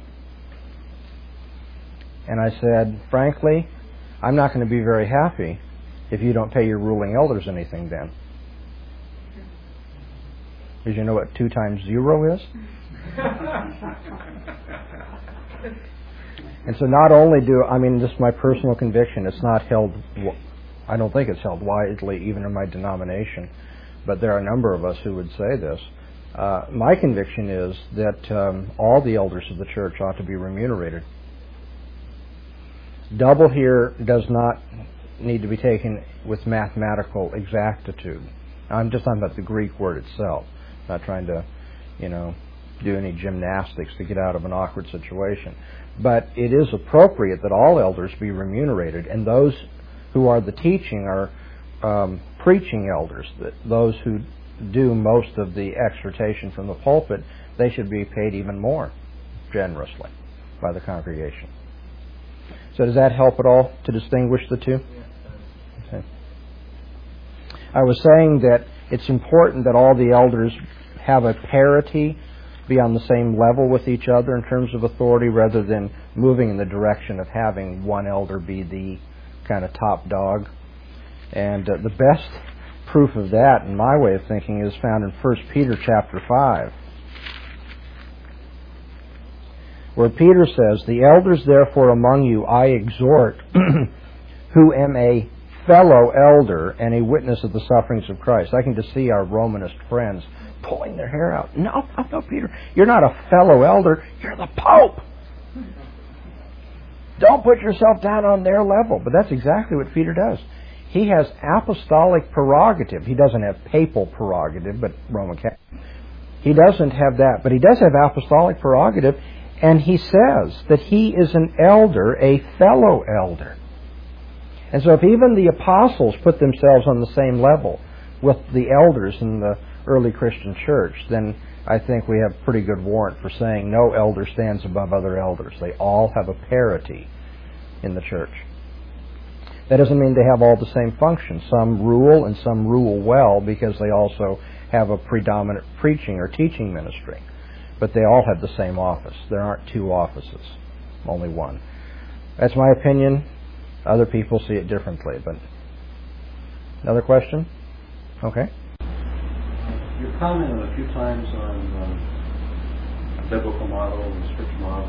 And I said, frankly, I'm not going to be very happy if you don't pay your ruling elders anything then. Because you know what two times zero is? And so not only do, I mean, this is my personal conviction, it's not held, I don't think it's held widely even in my denomination, but there are a number of us who would say this. Uh, my conviction is that um, all the elders of the church ought to be remunerated. Double here does not need to be taken with mathematical exactitude. I'm just talking about the Greek word itself, not trying to, you know, do any gymnastics to get out of an awkward situation. But it is appropriate that all elders be remunerated, and those who are the teaching are um, preaching elders, that those who do most of the exhortation from the pulpit, they should be paid even more generously by the congregation. So does that help at all to distinguish the two? Okay. I was saying that it's important that all the elders have a parity, be on the same level with each other in terms of authority, rather than moving in the direction of having one elder be the kind of top dog. And uh, the best proof of that, in my way of thinking, is found in First Peter chapter five, where Peter says, "The elders therefore among you I exhort, who am a fellow elder and a witness of the sufferings of Christ." I can just see our Romanist friends pulling their hair out. No, no, no, Peter, you're not a fellow elder, you're the Pope. Don't put yourself down on their level. But that's exactly what Peter does. He has apostolic prerogative. He doesn't have papal prerogative, but Roman Catholic. He doesn't have that, but he does have apostolic prerogative, and he says that he is an elder, a fellow elder. And so if even the apostles put themselves on the same level with the elders in the early Christian church, then I think we have pretty good warrant for saying no elder stands above other elders. They all have a parity in the church. That doesn't mean they have all the same functions. Some rule and some rule well because they also have a predominant preaching or teaching ministry. But they all have the same office. There aren't two offices, only one. That's my opinion. Other people see it differently. But another question? Okay. You commented a few times on um, biblical model and scripture model,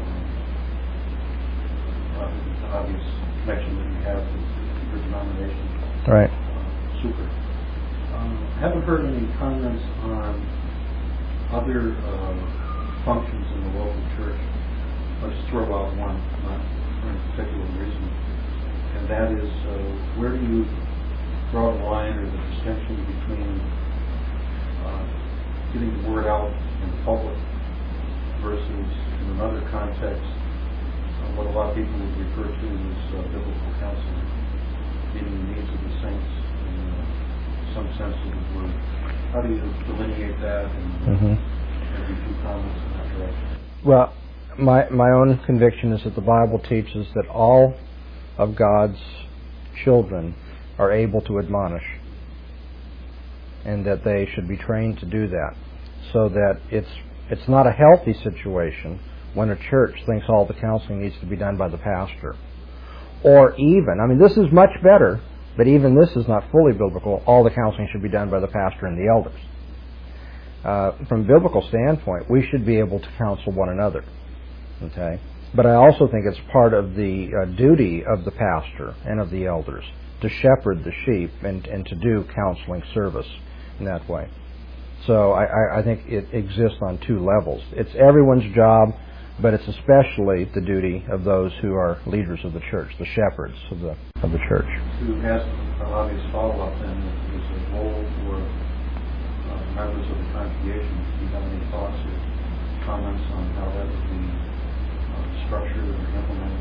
uh, the obvious connection that you have with your denomination. Right. Uh, super. Um, haven't heard any comments on other uh, functions in the local church. Let's throw out one, not for any particular reason, and that is uh, where do you draw the line or the distinction between Uh, getting the word out in public versus in another context, uh, what a lot of people would refer to as uh, biblical counseling, meeting the needs of the saints in uh, some sense of the word. How do you delineate that, and Mm-hmm. maybe a few comments in that direction? Well, my my own conviction is that the Bible teaches that all of God's children are able to admonish, and that they should be trained to do that, so that it's it's not a healthy situation when a church thinks all the counseling needs to be done by the pastor. Or even, I mean, this is much better, but even this is not fully biblical. All the counseling should be done by the pastor and the elders. Uh, from a biblical standpoint, we should be able to counsel one another. Okay? But I also think it's part of the uh, duty of the pastor and of the elders to shepherd the sheep and, and to do counseling service in that way. So I, I, I think it exists on two levels. It's everyone's job, but it's especially the duty of those who are leaders of the church, the shepherds of the of the church. To ask an obvious follow-up then, is a role for uh, members of the congregation. Do you have any thoughts or comments on how that would be uh, structured or implemented?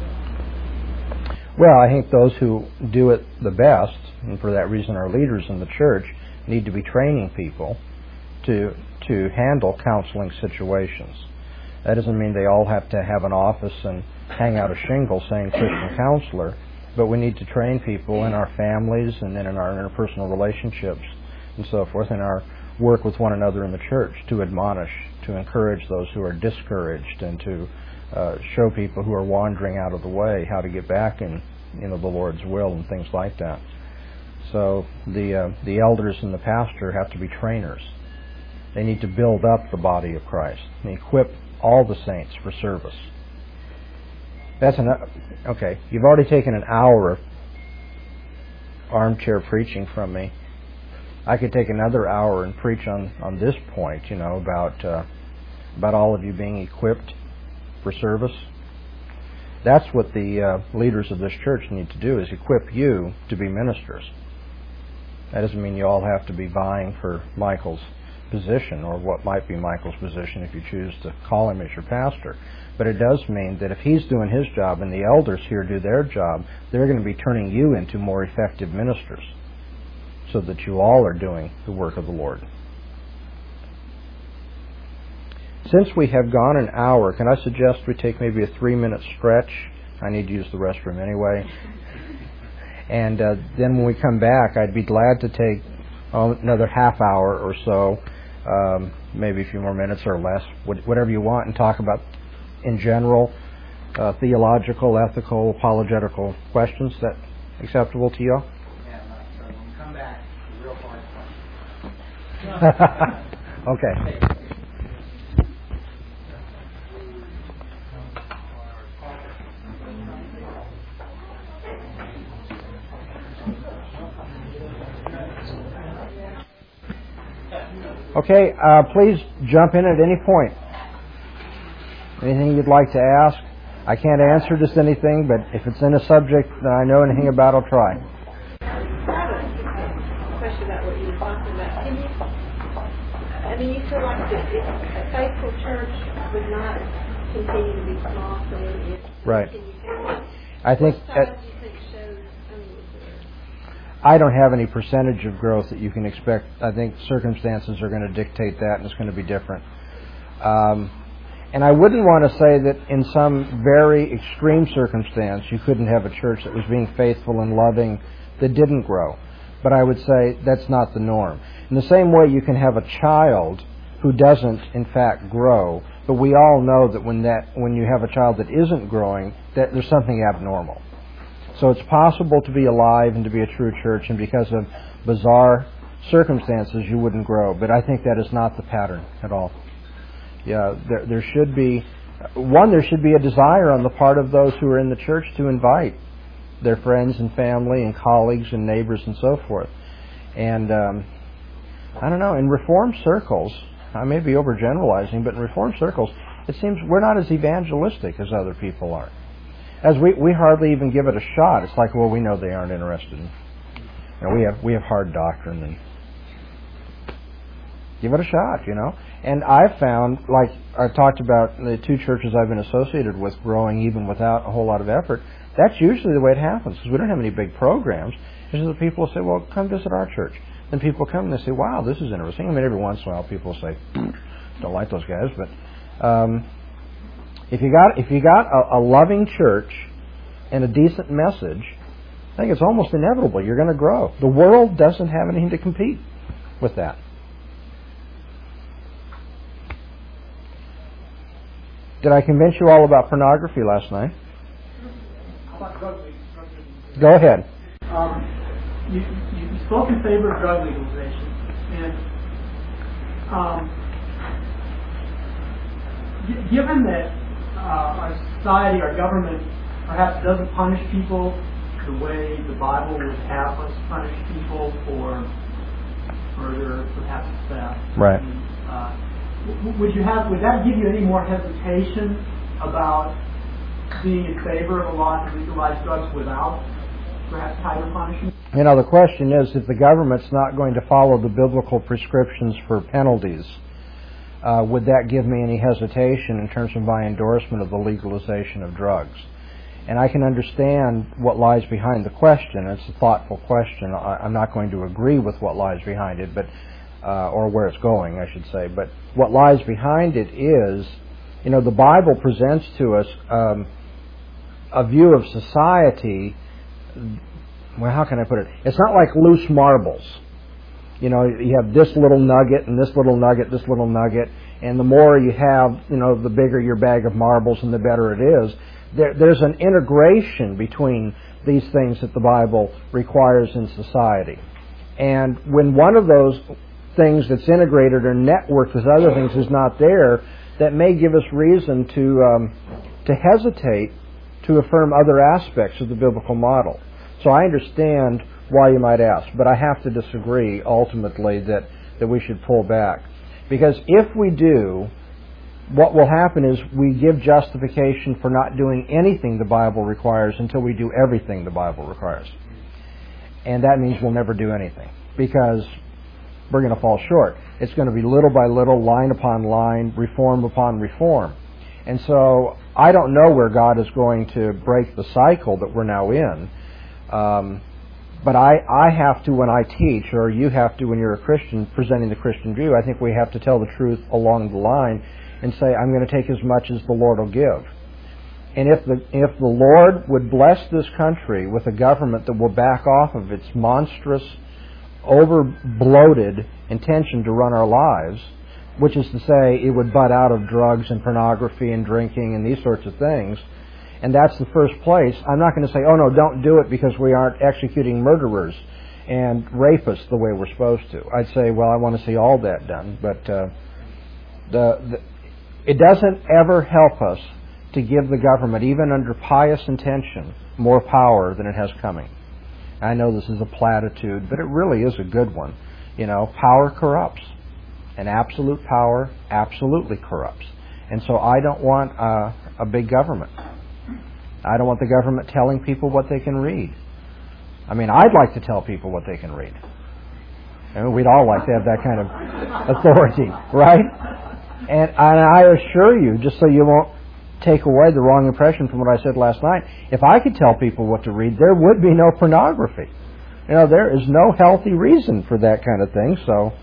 Well, I think those who do it the best, and for that reason are leaders in the church, need to be training people to to handle counseling situations. That doesn't mean they all have to have an office and hang out a shingle saying Christian counselor, but we need to train people in our families and then in our interpersonal relationships and so forth, in our work with one another in the church, to admonish, to encourage those who are discouraged, and to uh, show people who are wandering out of the way how to get back in, you know, the Lord's will and things like that. So the uh, the elders and the pastor have to be trainers They need to build up the body of Christ and equip all the saints for service. That's enough. Okay, you've already taken an hour of armchair preaching from me. I could take another hour and preach on, on this point, you know, about uh, about all of you being equipped for service. That's what the uh, leaders of this church need to do, is equip you to be ministers. That doesn't mean you all have to be vying for Michael's position, or what might be Michael's position if you choose to call him as your pastor. But it does mean that if he's doing his job and the elders here do their job, they're going to be turning you into more effective ministers, so that you all are doing the work of the Lord. Since we have gone an hour, can I suggest we take maybe a three-minute stretch? I need to use the restroom anyway. And uh, then when we come back, I'd be glad to take oh, another half hour or so, um, maybe a few more minutes or less, whatever you want, and talk about, in general, uh, theological, ethical, apologetical questions. Is that acceptable to you all? Yeah, so when we come back, the real hard question. Okay. Okay, uh, please jump in at any point. Anything you'd like to ask? I can't answer just anything, but if it's in a subject that I know anything about, I'll try. I have a question about what you were talking about. Can you, I mean, you feel like that if a faithful church would not continue to be small, so it is. Right. Can you tell me? I think What at, size do you think shows, I mean, is there? I don't have any percentage of growth that you can expect. I think circumstances are going to dictate that, and it's going to be different. Um, and I wouldn't want to say that in some very extreme circumstance you couldn't have a church that was being faithful and loving that didn't grow. But I would say that's not the norm. In the same way, you can have a child who doesn't, in fact, grow. But we all know that when that when you have a child that isn't growing, that there's something abnormal. So it's possible to be alive and to be a true church, and because of bizarre circumstances, you wouldn't grow. But I think that is not the pattern at all. Yeah, there, there should be, one, there should be a desire on the part of those who are in the church to invite their friends and family and colleagues and neighbors and so forth. And um, I don't know, in Reformed circles, I may be overgeneralizing, but in Reformed circles, it seems we're not as evangelistic as other people are. As we, we hardly even give it a shot. It's like, well, we know they aren't interested in, you know, we have we have hard doctrine, and give it a shot, you know. And I've found, like I talked about the two churches I've been associated with growing even without a whole lot of effort, that's usually the way it happens, because we don't have any big programs. It's just the people say, well, come visit our church. Then people come and they say, wow, this is interesting. I mean, every once in a while people say, don't like those guys, but um, if you got if you got a, a loving church and a decent message, I think it's almost inevitable you're going to grow. The world doesn't have anything to compete with that. Did I convince you all about pornography last night? How about drug legalization? Go ahead. Um, you, you spoke in favor of drug legalization, and um, g- given that uh, our society, our government, perhaps doesn't punish people the way the Bible would have us punish people for murder, perhaps theft. Right. And, uh, w- would you have? Would that give you any more hesitation about being in favor of a law to legalize drugs without perhaps tighter punishment? You know, the question is, if the government's not going to follow the biblical prescriptions for penalties, uh, would that give me any hesitation in terms of my endorsement of the legalization of drugs? And I can understand what lies behind the question. It's a thoughtful question. I, I'm not going to agree with what lies behind it, but uh, or where it's going, I should say. But what lies behind it is, you know, the Bible presents to us um, a view of society. Well, how can I put it? It's not like loose marbles. You know, you have this little nugget and this little nugget, this little nugget, and the more you have, you know, the bigger your bag of marbles and the better it is. There, there's an integration between these things that the Bible requires in society. And when one of those things that's integrated or networked with other things is not there, that may give us reason to um, to hesitate to affirm other aspects of the biblical model. So I understand why you might ask, but I have to disagree ultimately that, that we should pull back. Because if we do, what will happen is we give justification for not doing anything the Bible requires until we do everything the Bible requires. And that means we'll never do anything, because we're going to fall short. It's going to be little by little, line upon line, reform upon reform. And so I don't know where God is going to break the cycle that we're now in. Um, but I, I have to, when I teach, or you have to when you're a Christian presenting the Christian view, I think we have to tell the truth along the line and say, I'm going to take as much as the Lord will give. And if the if the Lord would bless this country with a government that will back off of its monstrous, over-bloated intention to run our lives, which is to say it would butt out of drugs and pornography and drinking and these sorts of things, and that's the first place, I'm not going to say, oh no, don't do it because we aren't executing murderers and rapists the way we're supposed to. I'd say, well, I want to see all that done, but uh, the, the it doesn't ever help us to give the government, even under pious intention, more power than it has coming. I know this is a platitude, but it really is a good one. You know, power corrupts. And absolute power absolutely corrupts. And so I don't want uh, a big government. I don't want the government telling people what they can read. I mean, I'd like to tell people what they can read. I mean, we'd all like to have that kind of authority, right? And, and I assure you, just so you won't take away the wrong impression from what I said last night, if I could tell people what to read, there would be no pornography. You know, there is no healthy reason for that kind of thing, so...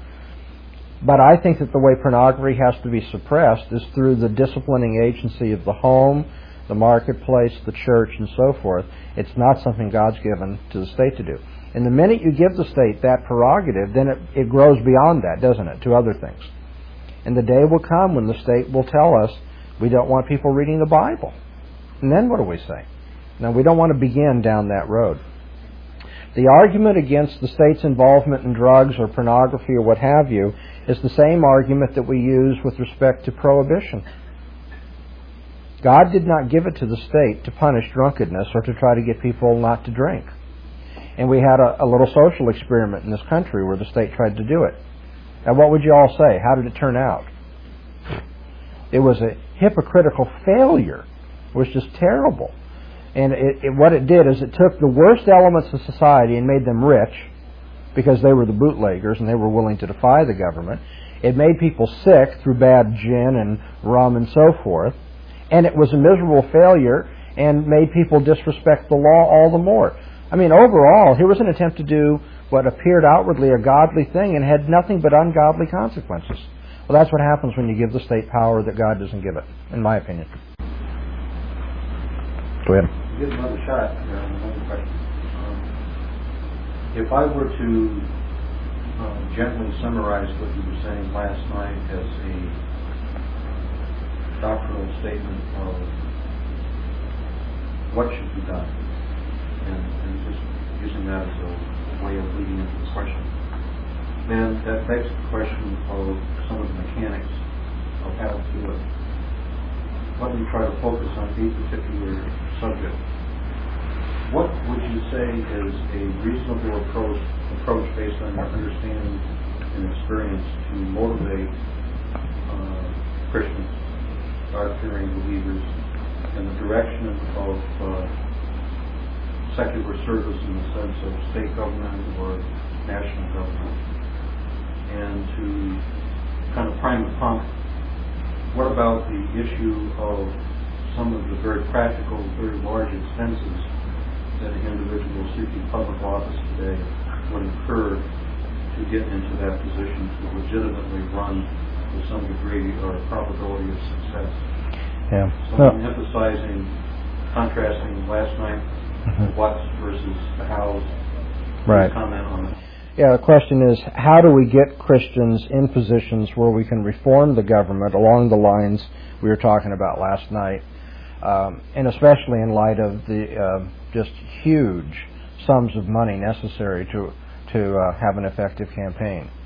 But I think that the way pornography has to be suppressed is through the disciplining agency of the home, the marketplace, the church, and so forth. It's not something God's given to the state to do. And the minute you give the state that prerogative, then it, it grows beyond that, doesn't it, to other things. And the day will come when the state will tell us we don't want people reading the Bible. And then what do we say? Now, we don't want to begin down that road. The argument against the state's involvement in drugs or pornography or what have you is the same argument that we use with respect to prohibition. God did not give it to the state to punish drunkenness or to try to get people not to drink. And we had a, a little social experiment in this country where the state tried to do it. Now, what would you all say? How did it turn out? It was a hypocritical failure. It was just terrible. And it, it, what it did is it took the worst elements of society and made them rich, because they were the bootleggers and they were willing to defy the government. It made people sick through bad gin and rum and so forth. And it was a miserable failure and made people disrespect the law all the more. I mean, overall, here was an attempt to do what appeared outwardly a godly thing and had nothing but ungodly consequences. Well, that's what happens when you give the state power that God doesn't give it, in my opinion. Go ahead. Give another shot. Uh, another question. Um, if I were to uh, gently summarize what you were saying last night as a doctrinal statement of what should be done, and, and just using that as a way of leading into the question, then that begs the question of some of the mechanics of how to do it. Let me try to focus on a particular subject. What would you say is a reasonable approach, approach based on your understanding and experience to motivate uh, Christians, God-fearing believers, in the direction of uh, secular service in the sense of state government or national government, and to kind of prime the pump? What about the issue of some of the very practical, very large expenses that an individual seeking public office today would incur to get into that position to legitimately run with some degree or probability of success? Yeah. So well, I'm emphasizing, contrasting last night, mm-hmm. what's versus the how's. Right. Comment on it. Yeah, the question is, how do we get Christians in positions where we can reform the government along the lines we were talking about last night, um, and especially in light of the uh, just huge sums of money necessary to to uh, have an effective campaign?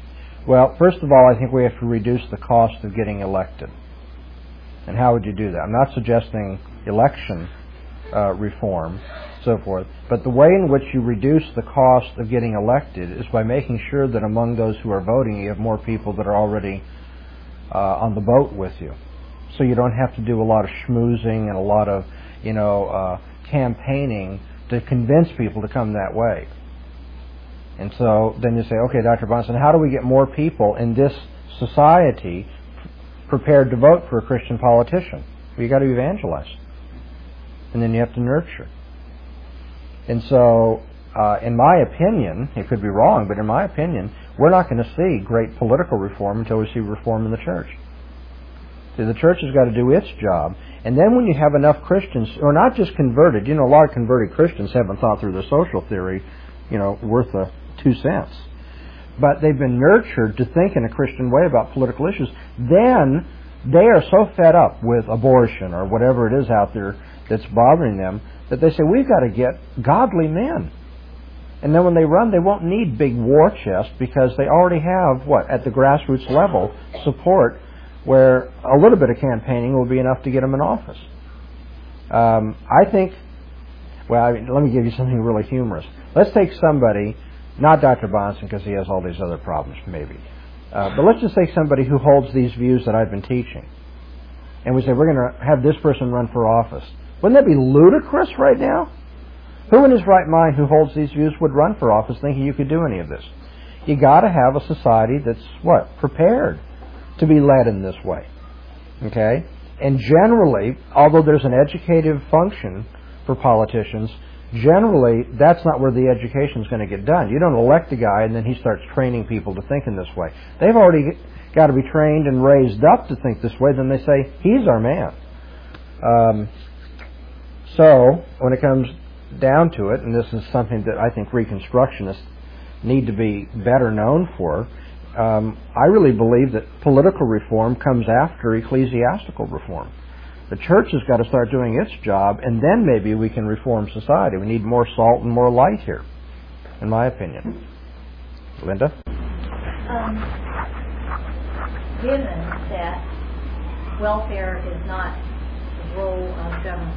Well, first of all, I think we have to reduce the cost of getting elected. And how would you do that? I'm not suggesting election uh, reform, so forth, but the way in which you reduce the cost of getting elected is by making sure that among those who are voting, you have more people that are already uh, on the boat with you. So you don't have to do a lot of schmoozing and a lot of, you know, uh, campaigning to convince people to come that way. And so then you say, okay, Doctor Bahnsen, how do we get more people in this society prepared to vote for a Christian politician? Well, you got to evangelize. And then you have to nurture. And so, uh, in my opinion, it could be wrong, but in my opinion, we're not going to see great political reform until we see reform in the church. See, the church has got to do its job. And then when you have enough Christians, or not just converted, you know, a lot of converted Christians haven't thought through the social theory, you know, worth a two cents. But they've been nurtured to think in a Christian way about political issues. Then they are so fed up with abortion or whatever it is out there that's bothering them that they say, we've got to get godly men. And then when they run, they won't need big war chests because they already have, what, at the grassroots level, support where a little bit of campaigning will be enough to get them in office. Um, I think, well, I mean, let me give you something really humorous. Let's take somebody, not Doctor Bahnsen because he has all these other problems, maybe, uh, but let's just take somebody who holds these views that I've been teaching. And we say, we're going to have this person run for office. Wouldn't that be ludicrous right now? Who in his right mind who holds these views would run for office thinking you could do any of this? You got to have a society that's, what, prepared to be led in this way. Okay? And generally, although there's an educative function for politicians, generally that's not where the education is going to get done. You don't elect a guy and then he starts training people to think in this way. They've already got to be trained and raised up to think this way. Then they say, he's our man. Um, so, when it comes down to it, and this is something that I think Reconstructionists need to be better known for, um, I really believe that political reform comes after ecclesiastical reform. The church has got to start doing its job, and then maybe we can reform society. We need more salt and more light here, in my opinion. Linda? Um, given that welfare is not the role of government,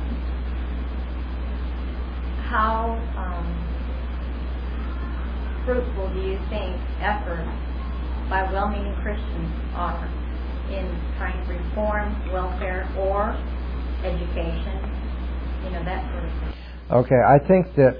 how um, fruitful do you think efforts by well-meaning Christians are in trying to reform welfare or education, you know, that sort of thing? Okay, I think that,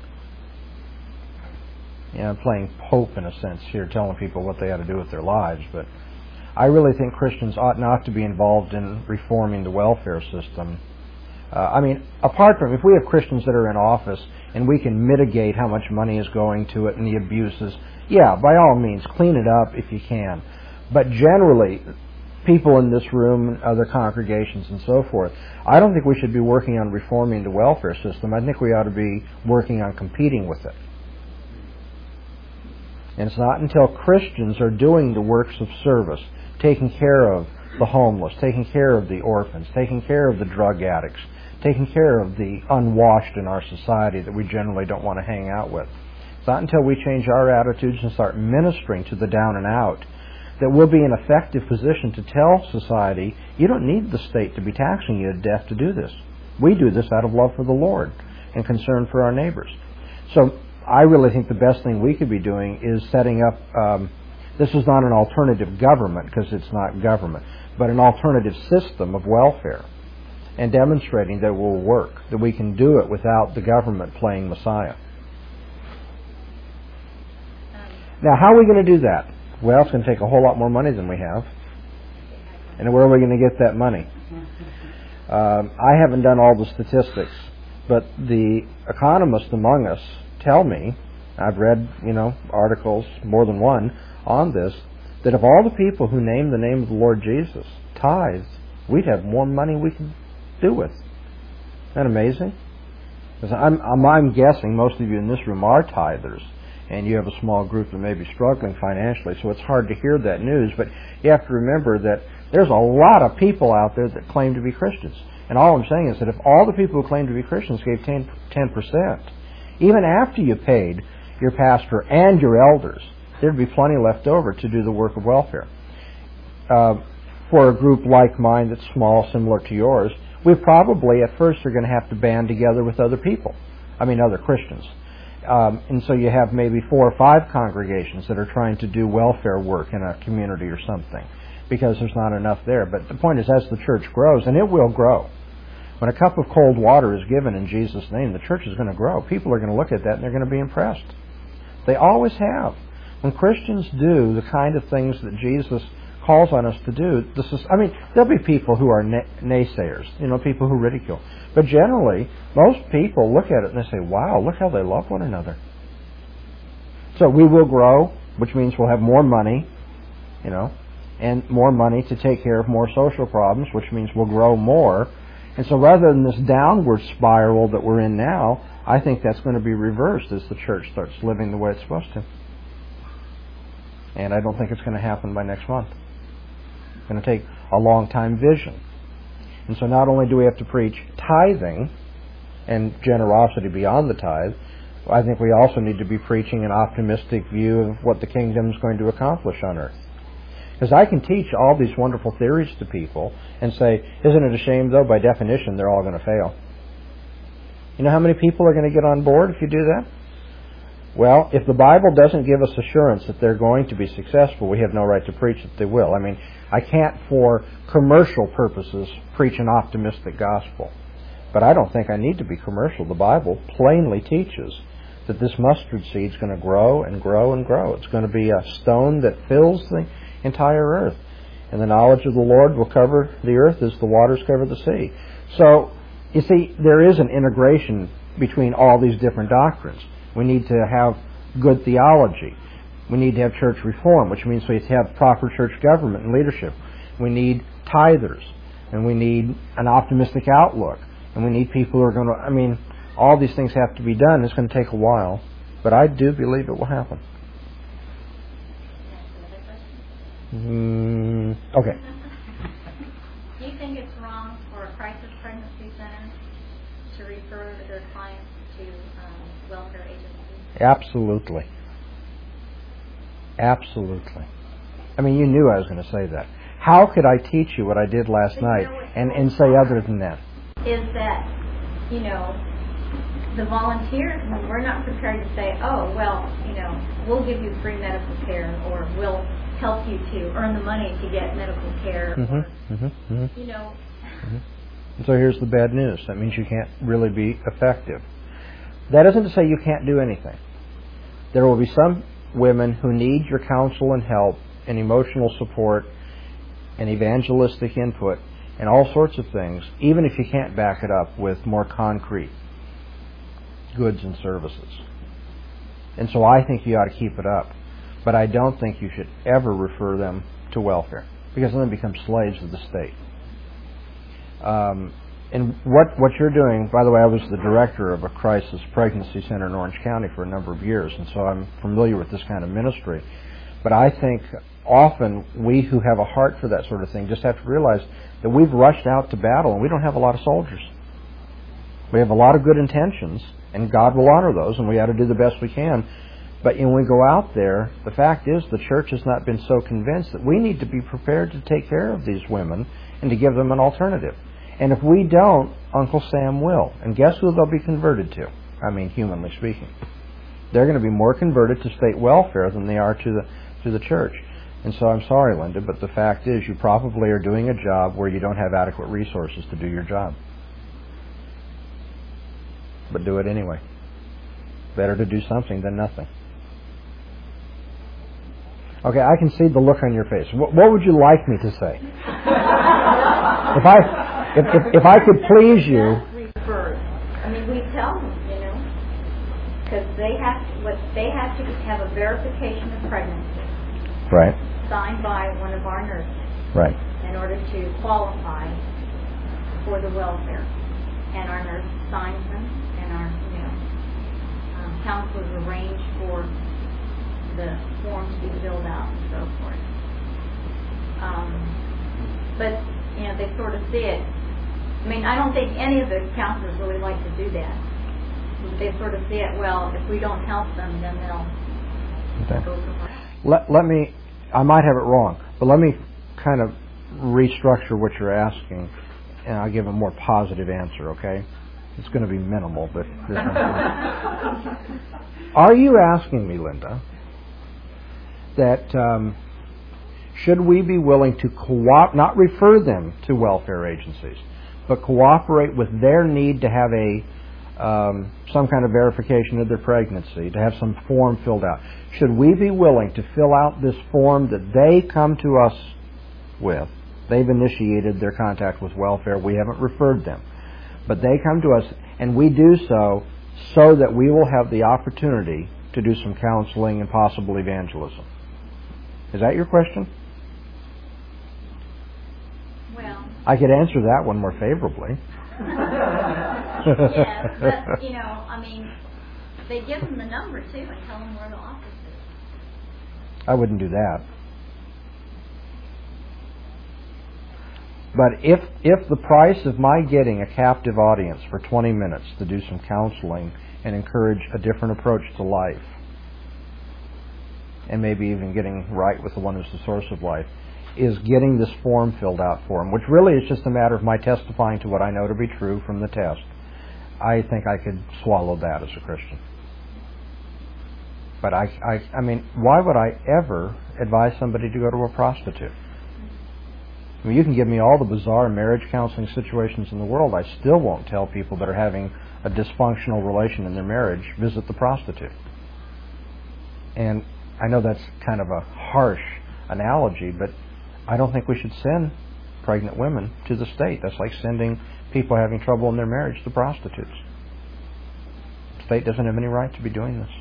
you know, I'm playing Pope in a sense here, telling people what they ought to do with their lives, but I really think Christians ought not to be involved in reforming the welfare system. Uh, I mean, apart from, if we have Christians that are in office and we can mitigate how much money is going to it and the abuses, yeah, by all means, clean it up if you can. But generally, people in this room and other congregations and so forth, I don't think we should be working on reforming the welfare system. I think we ought to be working on competing with it. And it's not until Christians are doing the works of service, taking care of the homeless, taking care of the orphans, taking care of the drug addicts, taking care of the unwashed in our society that we generally don't want to hang out with. It's not until we change our attitudes and start ministering to the down and out that we'll be in an effective position to tell society, you don't need the state to be taxing you to death to do this. We do this out of love for the Lord and concern for our neighbors. So I really think the best thing we could be doing is setting up, um, this is not an alternative government because it's not government, but an alternative system of welfare, and demonstrating that it will work, that we can do it without the government playing Messiah. Now, how are we going to do that? Well, it's going to take a whole lot more money than we have. And where are we going to get that money? Um, I haven't done all the statistics, but the economists among us tell me, I've read, you know, articles, more than one, on this, that if all the people who name the name of the Lord Jesus tithed, we'd have more money we could do with. Isn't that amazing? Because I'm, I'm, I'm guessing most of you in this room are tithers, and you have a small group that may be struggling financially, so it's hard to hear that news, but you have to remember that there's a lot of people out there that claim to be Christians. And all I'm saying is that if all the people who claim to be Christians gave ten percent, even after you paid your pastor and your elders, there'd be plenty left over to do the work of welfare. Uh, for a group like mine that's small, similar to yours, we probably at first are going to have to band together with other people. I mean, other Christians. Um, and so you have maybe four or five congregations that are trying to do welfare work in a community or something, because there's not enough there. But the point is, as the church grows, and it will grow, when a cup of cold water is given in Jesus' name, the church is going to grow. People are going to look at that and they're going to be impressed. They always have. When Christians do the kind of things that Jesus calls on us to do, this is, I mean, there'll be people who are na- naysayers, you know, people who ridicule. But generally, most people look at it and they say, wow, look how they love one another. So we will grow, which means we'll have more money, you know, and more money to take care of more social problems, which means we'll grow more. And so rather than this downward spiral that we're in now, I think that's going to be reversed as the church starts living the way it's supposed to. And I don't think it's going to happen by next month. It's going to take a long time vision. And so not only do we have to preach tithing and generosity beyond the tithe, I think we also need to be preaching an optimistic view of what the kingdom is going to accomplish on earth. Because I can teach all these wonderful theories to people and say, isn't it a shame, though, by definition, they're all going to fail. You know how many people are going to get on board if you do that? Well, if the Bible doesn't give us assurance that they're going to be successful, we have no right to preach that they will. I mean, I can't, for commercial purposes, preach an optimistic gospel. But I don't think I need to be commercial. The Bible plainly teaches that this mustard seed is going to grow and grow and grow. It's going to be a stone that fills the entire earth. And the knowledge of the Lord will cover the earth as the waters cover the sea. So, you see, there is an integration between all these different doctrines. We need to have good theology. We need to have church reform, which means we have to have proper church government and leadership. We need tithers, and we need an optimistic outlook, and we need people who are going to, I mean, all these things have to be done. It's going to take a while, but I do believe it will happen. Mm, okay. Do you think it's wrong for a crisis pregnancy center to refer their clients to um, welfare agencies? Absolutely. Absolutely. I mean, you knew I was going to say that. How could I teach you what I did last night and, and say other than that? Is that, you know, the volunteers, we're not prepared to say, oh, well, you know, we'll give you free medical care, or we'll help you to earn the money to get medical care. Mm-hmm, or, mm-hmm, mm-hmm. You know. Mm-hmm. And so here's the bad news. That means you can't really be effective. That isn't to say you can't do anything. There will be some women who need your counsel and help and emotional support and evangelistic input and all sorts of things, even if you can't back it up with more concrete goods and services. And so I think you ought to keep it up. But I don't think you should ever refer them to welfare, because then they become slaves of the state. Um, and what what you're doing, by the way, I was the director of a crisis pregnancy center in Orange County for a number of years, and so I'm familiar with this kind of ministry. But I think often we who have a heart for that sort of thing just have to realize that we've rushed out to battle and we don't have a lot of soldiers. We have a lot of good intentions, and God will honor those, and we ought to do the best we can. But when we go out there, the fact is the church has not been so convinced that we need to be prepared to take care of these women and to give them an alternative. And if we don't, Uncle Sam will. And guess who they'll be converted to? I mean, humanly speaking. They're going to be more converted to state welfare than they are to the to the church. And so I'm sorry, Linda, but the fact is you probably are doing a job where you don't have adequate resources to do your job. But do it anyway. Better to do something than nothing. Okay, I can see the look on your face. What, what would you like me to say? if I if, if if I could please you. Referred. I mean, we tell them, you know, because they have what they have to have a verification of pregnancy. Right. Signed by one of our nurses. Right. In order to qualify for the welfare, and our nurse signs them, and our you know um, counselors arrange for the form to be filled out and so forth. Um, but, you know, they sort of see it. I mean, I don't think any of the counselors really like to do that. They sort of see it, well, if we don't help them, then they'll Okay. go somewhere. let, let me, I might have it wrong, but let me kind of restructure what you're asking, and I'll give a more positive answer, okay? It's going to be minimal, but... Are you asking me, Linda, that um, should we be willing to co-op, not refer them to welfare agencies, but cooperate with their need to have a um, some kind of verification of their pregnancy, to have some form filled out? Should we be willing to fill out this form that they come to us with? They've initiated their contact with welfare. We haven't referred them. But they come to us, and we do so so that we will have the opportunity to do some counseling and possible evangelism. Is that your question? Well, I could answer that one more favorably. yeah, but, you know, I mean, they give them the number, too, and tell them where the office is. I wouldn't do that. But if if the price of my getting a captive audience for twenty minutes to do some counseling and encourage a different approach to life, and maybe even getting right with the one who's the source of life, is getting this form filled out for them, which really is just a matter of my testifying to what I know to be true from the test, I think I could swallow that as a Christian. But I, I, I mean, why would I ever advise somebody to go to a prostitute? I mean, you can give me all the bizarre marriage counseling situations in the world, I still won't tell people that are having a dysfunctional relation in their marriage, visit the prostitute. And I know that's kind of a harsh analogy, but I don't think we should send pregnant women to the state. That's like sending people having trouble in their marriage to prostitutes. The state doesn't have any right to be doing this.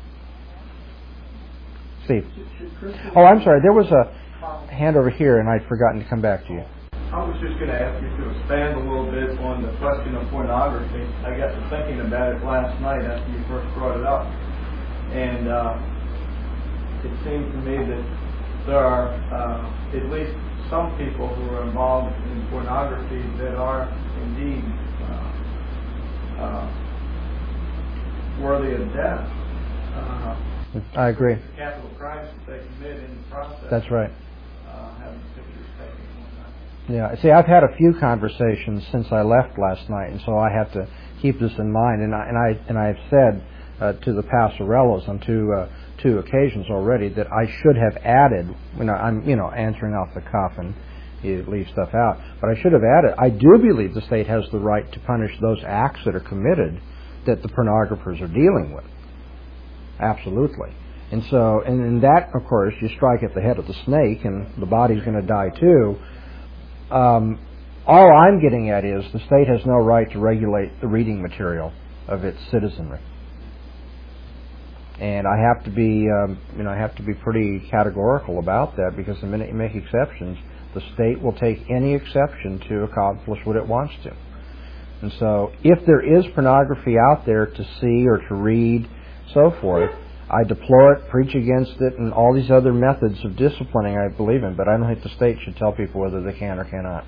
Steve. Oh, I'm sorry. There was a hand over here, and I'd forgotten to come back to you. I was just going to ask you to expand a little bit on the question of pornography. I got to thinking about it last night after you first brought it up. And uh, it seems to me that there are uh, at least some people who are involved in pornography that are indeed uh, uh, worthy of death. Uh, I agree. It's a capital crime that they commit in the process. That's right. Uh, having pictures taken and whatnot. Yeah. See, I've had a few conversations since I left last night, and so I have to keep this in mind. And I and I and I've said uh, to the Pastorellos on two uh, two occasions already that I should have added. You know, I'm you know answering off the cuff and you leave stuff out, but I should have added. I do believe the state has the right to punish those acts that are committed that the pornographers are dealing with. Absolutely. And so, and in that, of course, you strike at the head of the snake, and the body's going to die too. Um, all I'm getting at is the state has no right to regulate the reading material of its citizenry, and I have to be, um, you know, I have to be pretty categorical about that, because the minute you make exceptions, the state will take any exception to accomplish what it wants to. And so, if there is pornography out there to see or to read, so forth, I deplore it, preach against it, and all these other methods of disciplining I believe in, but I don't think the state should tell people whether they can or cannot.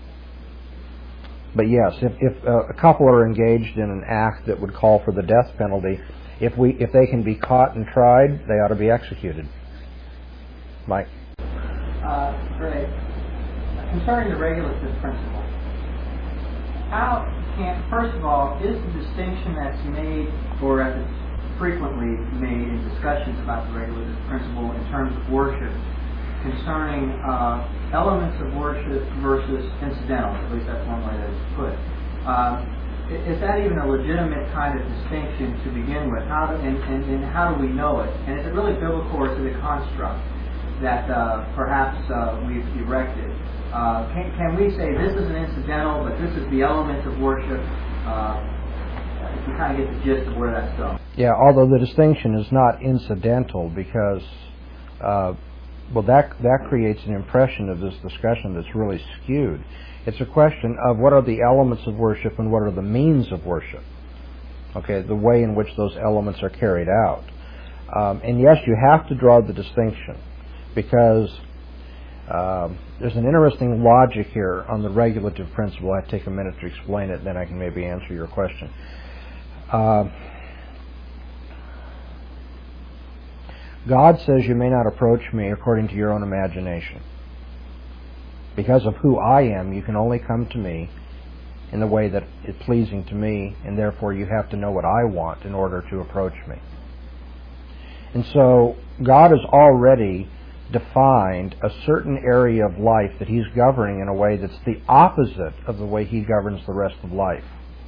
But yes, if, if uh, a couple are engaged in an act that would call for the death penalty, if we if they can be caught and tried, they ought to be executed. Mike? Uh, great. Concerning the regulative principle, how can, first of all, is the distinction that's made, or as it's frequently made in discussions about the regulative principle in terms of worship, concerning uh, elements of worship versus incidentals, at least that's one way to put it. Uh, is that even a legitimate kind of distinction to begin with? How do, and, and, and how do we know it? And is it really biblical, or is it a construct that uh, perhaps uh, we've erected? Uh, can, can we say this is an incidental, but this is the element of worship? Uh, if you kind of get the gist of where that's going. Yeah, although the distinction is not incidental, because uh, well, that that creates an impression of this discussion that's really skewed. It's a question of what are the elements of worship and what are the means of worship. Okay, the way in which those elements are carried out. Um, and yes, you have to draw the distinction, because um, there's an interesting logic here on the regulative principle. I'll take a minute to explain it, then I can maybe answer your question. Uh, God says you may not approach me according to your own imagination. Because of who I am, you can only come to me in the way that is pleasing to me, and therefore you have to know what I want in order to approach me. And so God has already defined a certain area of life that He's governing in a way that's the opposite of the way He governs the rest of life.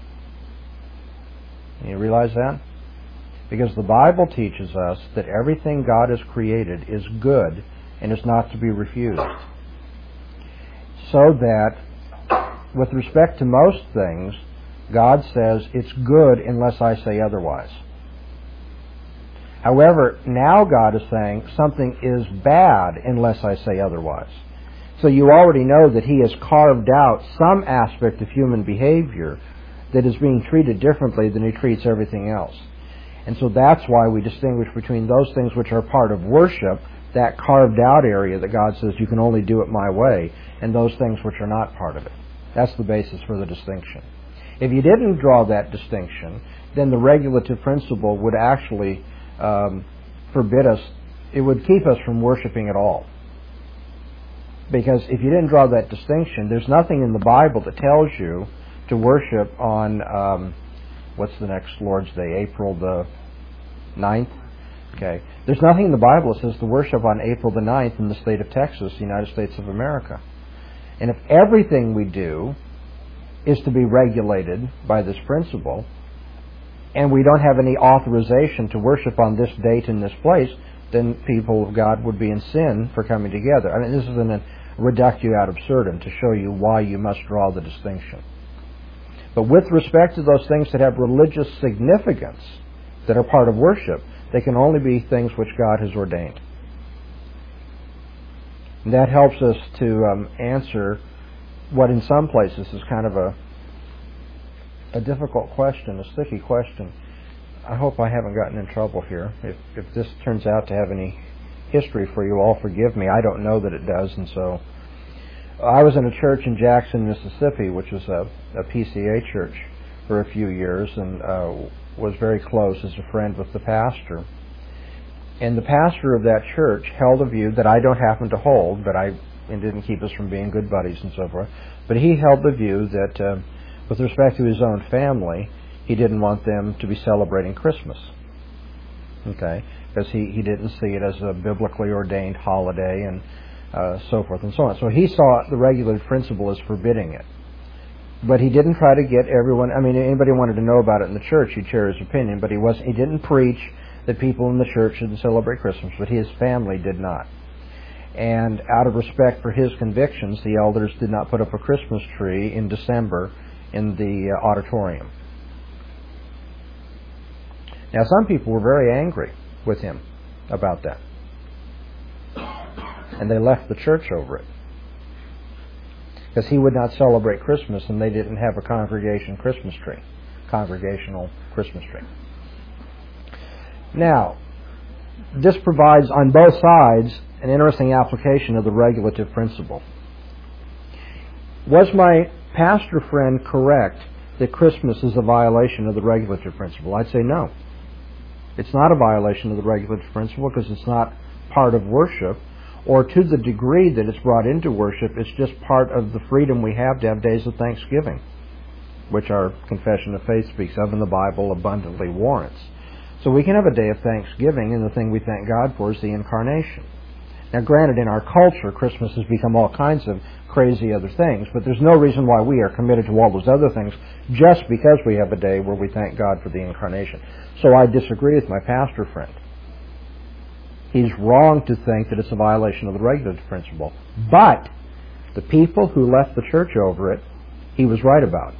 You realize that? Because the Bible teaches us that everything God has created is good and is not to be refused. So that, with respect to most things, God says it's good unless I say otherwise. However, now God is saying something is bad unless I say otherwise. So you already know that He has carved out some aspect of human behavior that is being treated differently than He treats everything else. And so that's why we distinguish between those things which are part of worship, that carved out area that God says you can only do it my way, and those things which are not part of it. That's the basis for the distinction. If you didn't draw that distinction, then the regulative principle would actually um, forbid us, it would keep us from worshiping at all. Because if you didn't draw that distinction, there's nothing in the Bible that tells you to worship on, um, what's the next Lord's Day, April the ninth? Okay. There's nothing in the Bible that says to worship on April the ninth in the state of Texas, the United States of America. And if everything we do is to be regulated by this principle, and we don't have any authorization to worship on this date in this place, then people of God would be in sin for coming together. I mean, this is an reductio ad absurdum to show you why you must draw the distinction. But with respect to those things that have religious significance, that are part of worship, they can only be things which God has ordained. And that helps us to um, answer what in some places is kind of a a difficult question, a sticky question. I hope I haven't gotten in trouble here. If, if this turns out to have any history for you all, forgive me. I don't know that it does, and so I was in a church in Jackson, Mississippi, which was a, a P C A church for a few years, and uh, was very close as a friend with the pastor. And the pastor of that church held a view that I don't happen to hold, but I it didn't keep us from being good buddies and so forth. But he held the view that, uh, with respect to his own family, he didn't want them to be celebrating Christmas. Okay, because he, he didn't see it as a biblically ordained holiday and uh, so forth and so on. So he saw the regulative principle as forbidding it. But he didn't try to get everyone. I mean, anybody wanted to know about it in the church, he'd share his opinion. But he wasn't. He didn't preach that people in the church shouldn't celebrate Christmas. But his family did not. And out of respect for his convictions, the elders did not put up a Christmas tree in December in the uh, auditorium. Now, some people were very angry with him about that. And they left the church over it. Because he would not celebrate Christmas and they didn't have a congregation Christmas tree. Congregational Christmas tree. Now, this provides on both sides an interesting application of the regulative principle. Was my pastor friend correct that Christmas is a violation of the regulative principle? I'd say no. It's not a violation of the regulative principle because it's not part of worship, or to the degree that it's brought into worship, it's just part of the freedom we have to have days of thanksgiving, which our Confession of Faith speaks of and the Bible abundantly warrants. So we can have a day of thanksgiving, and the thing we thank God for is the Incarnation. Now, granted, in our culture, Christmas has become all kinds of crazy other things, but there's no reason why we are committed to all those other things just because we have a day where we thank God for the Incarnation. So I disagree with my pastor friend. He's wrong to think that it's a violation of the regulative principle. But the people who left the church over it, he was right about.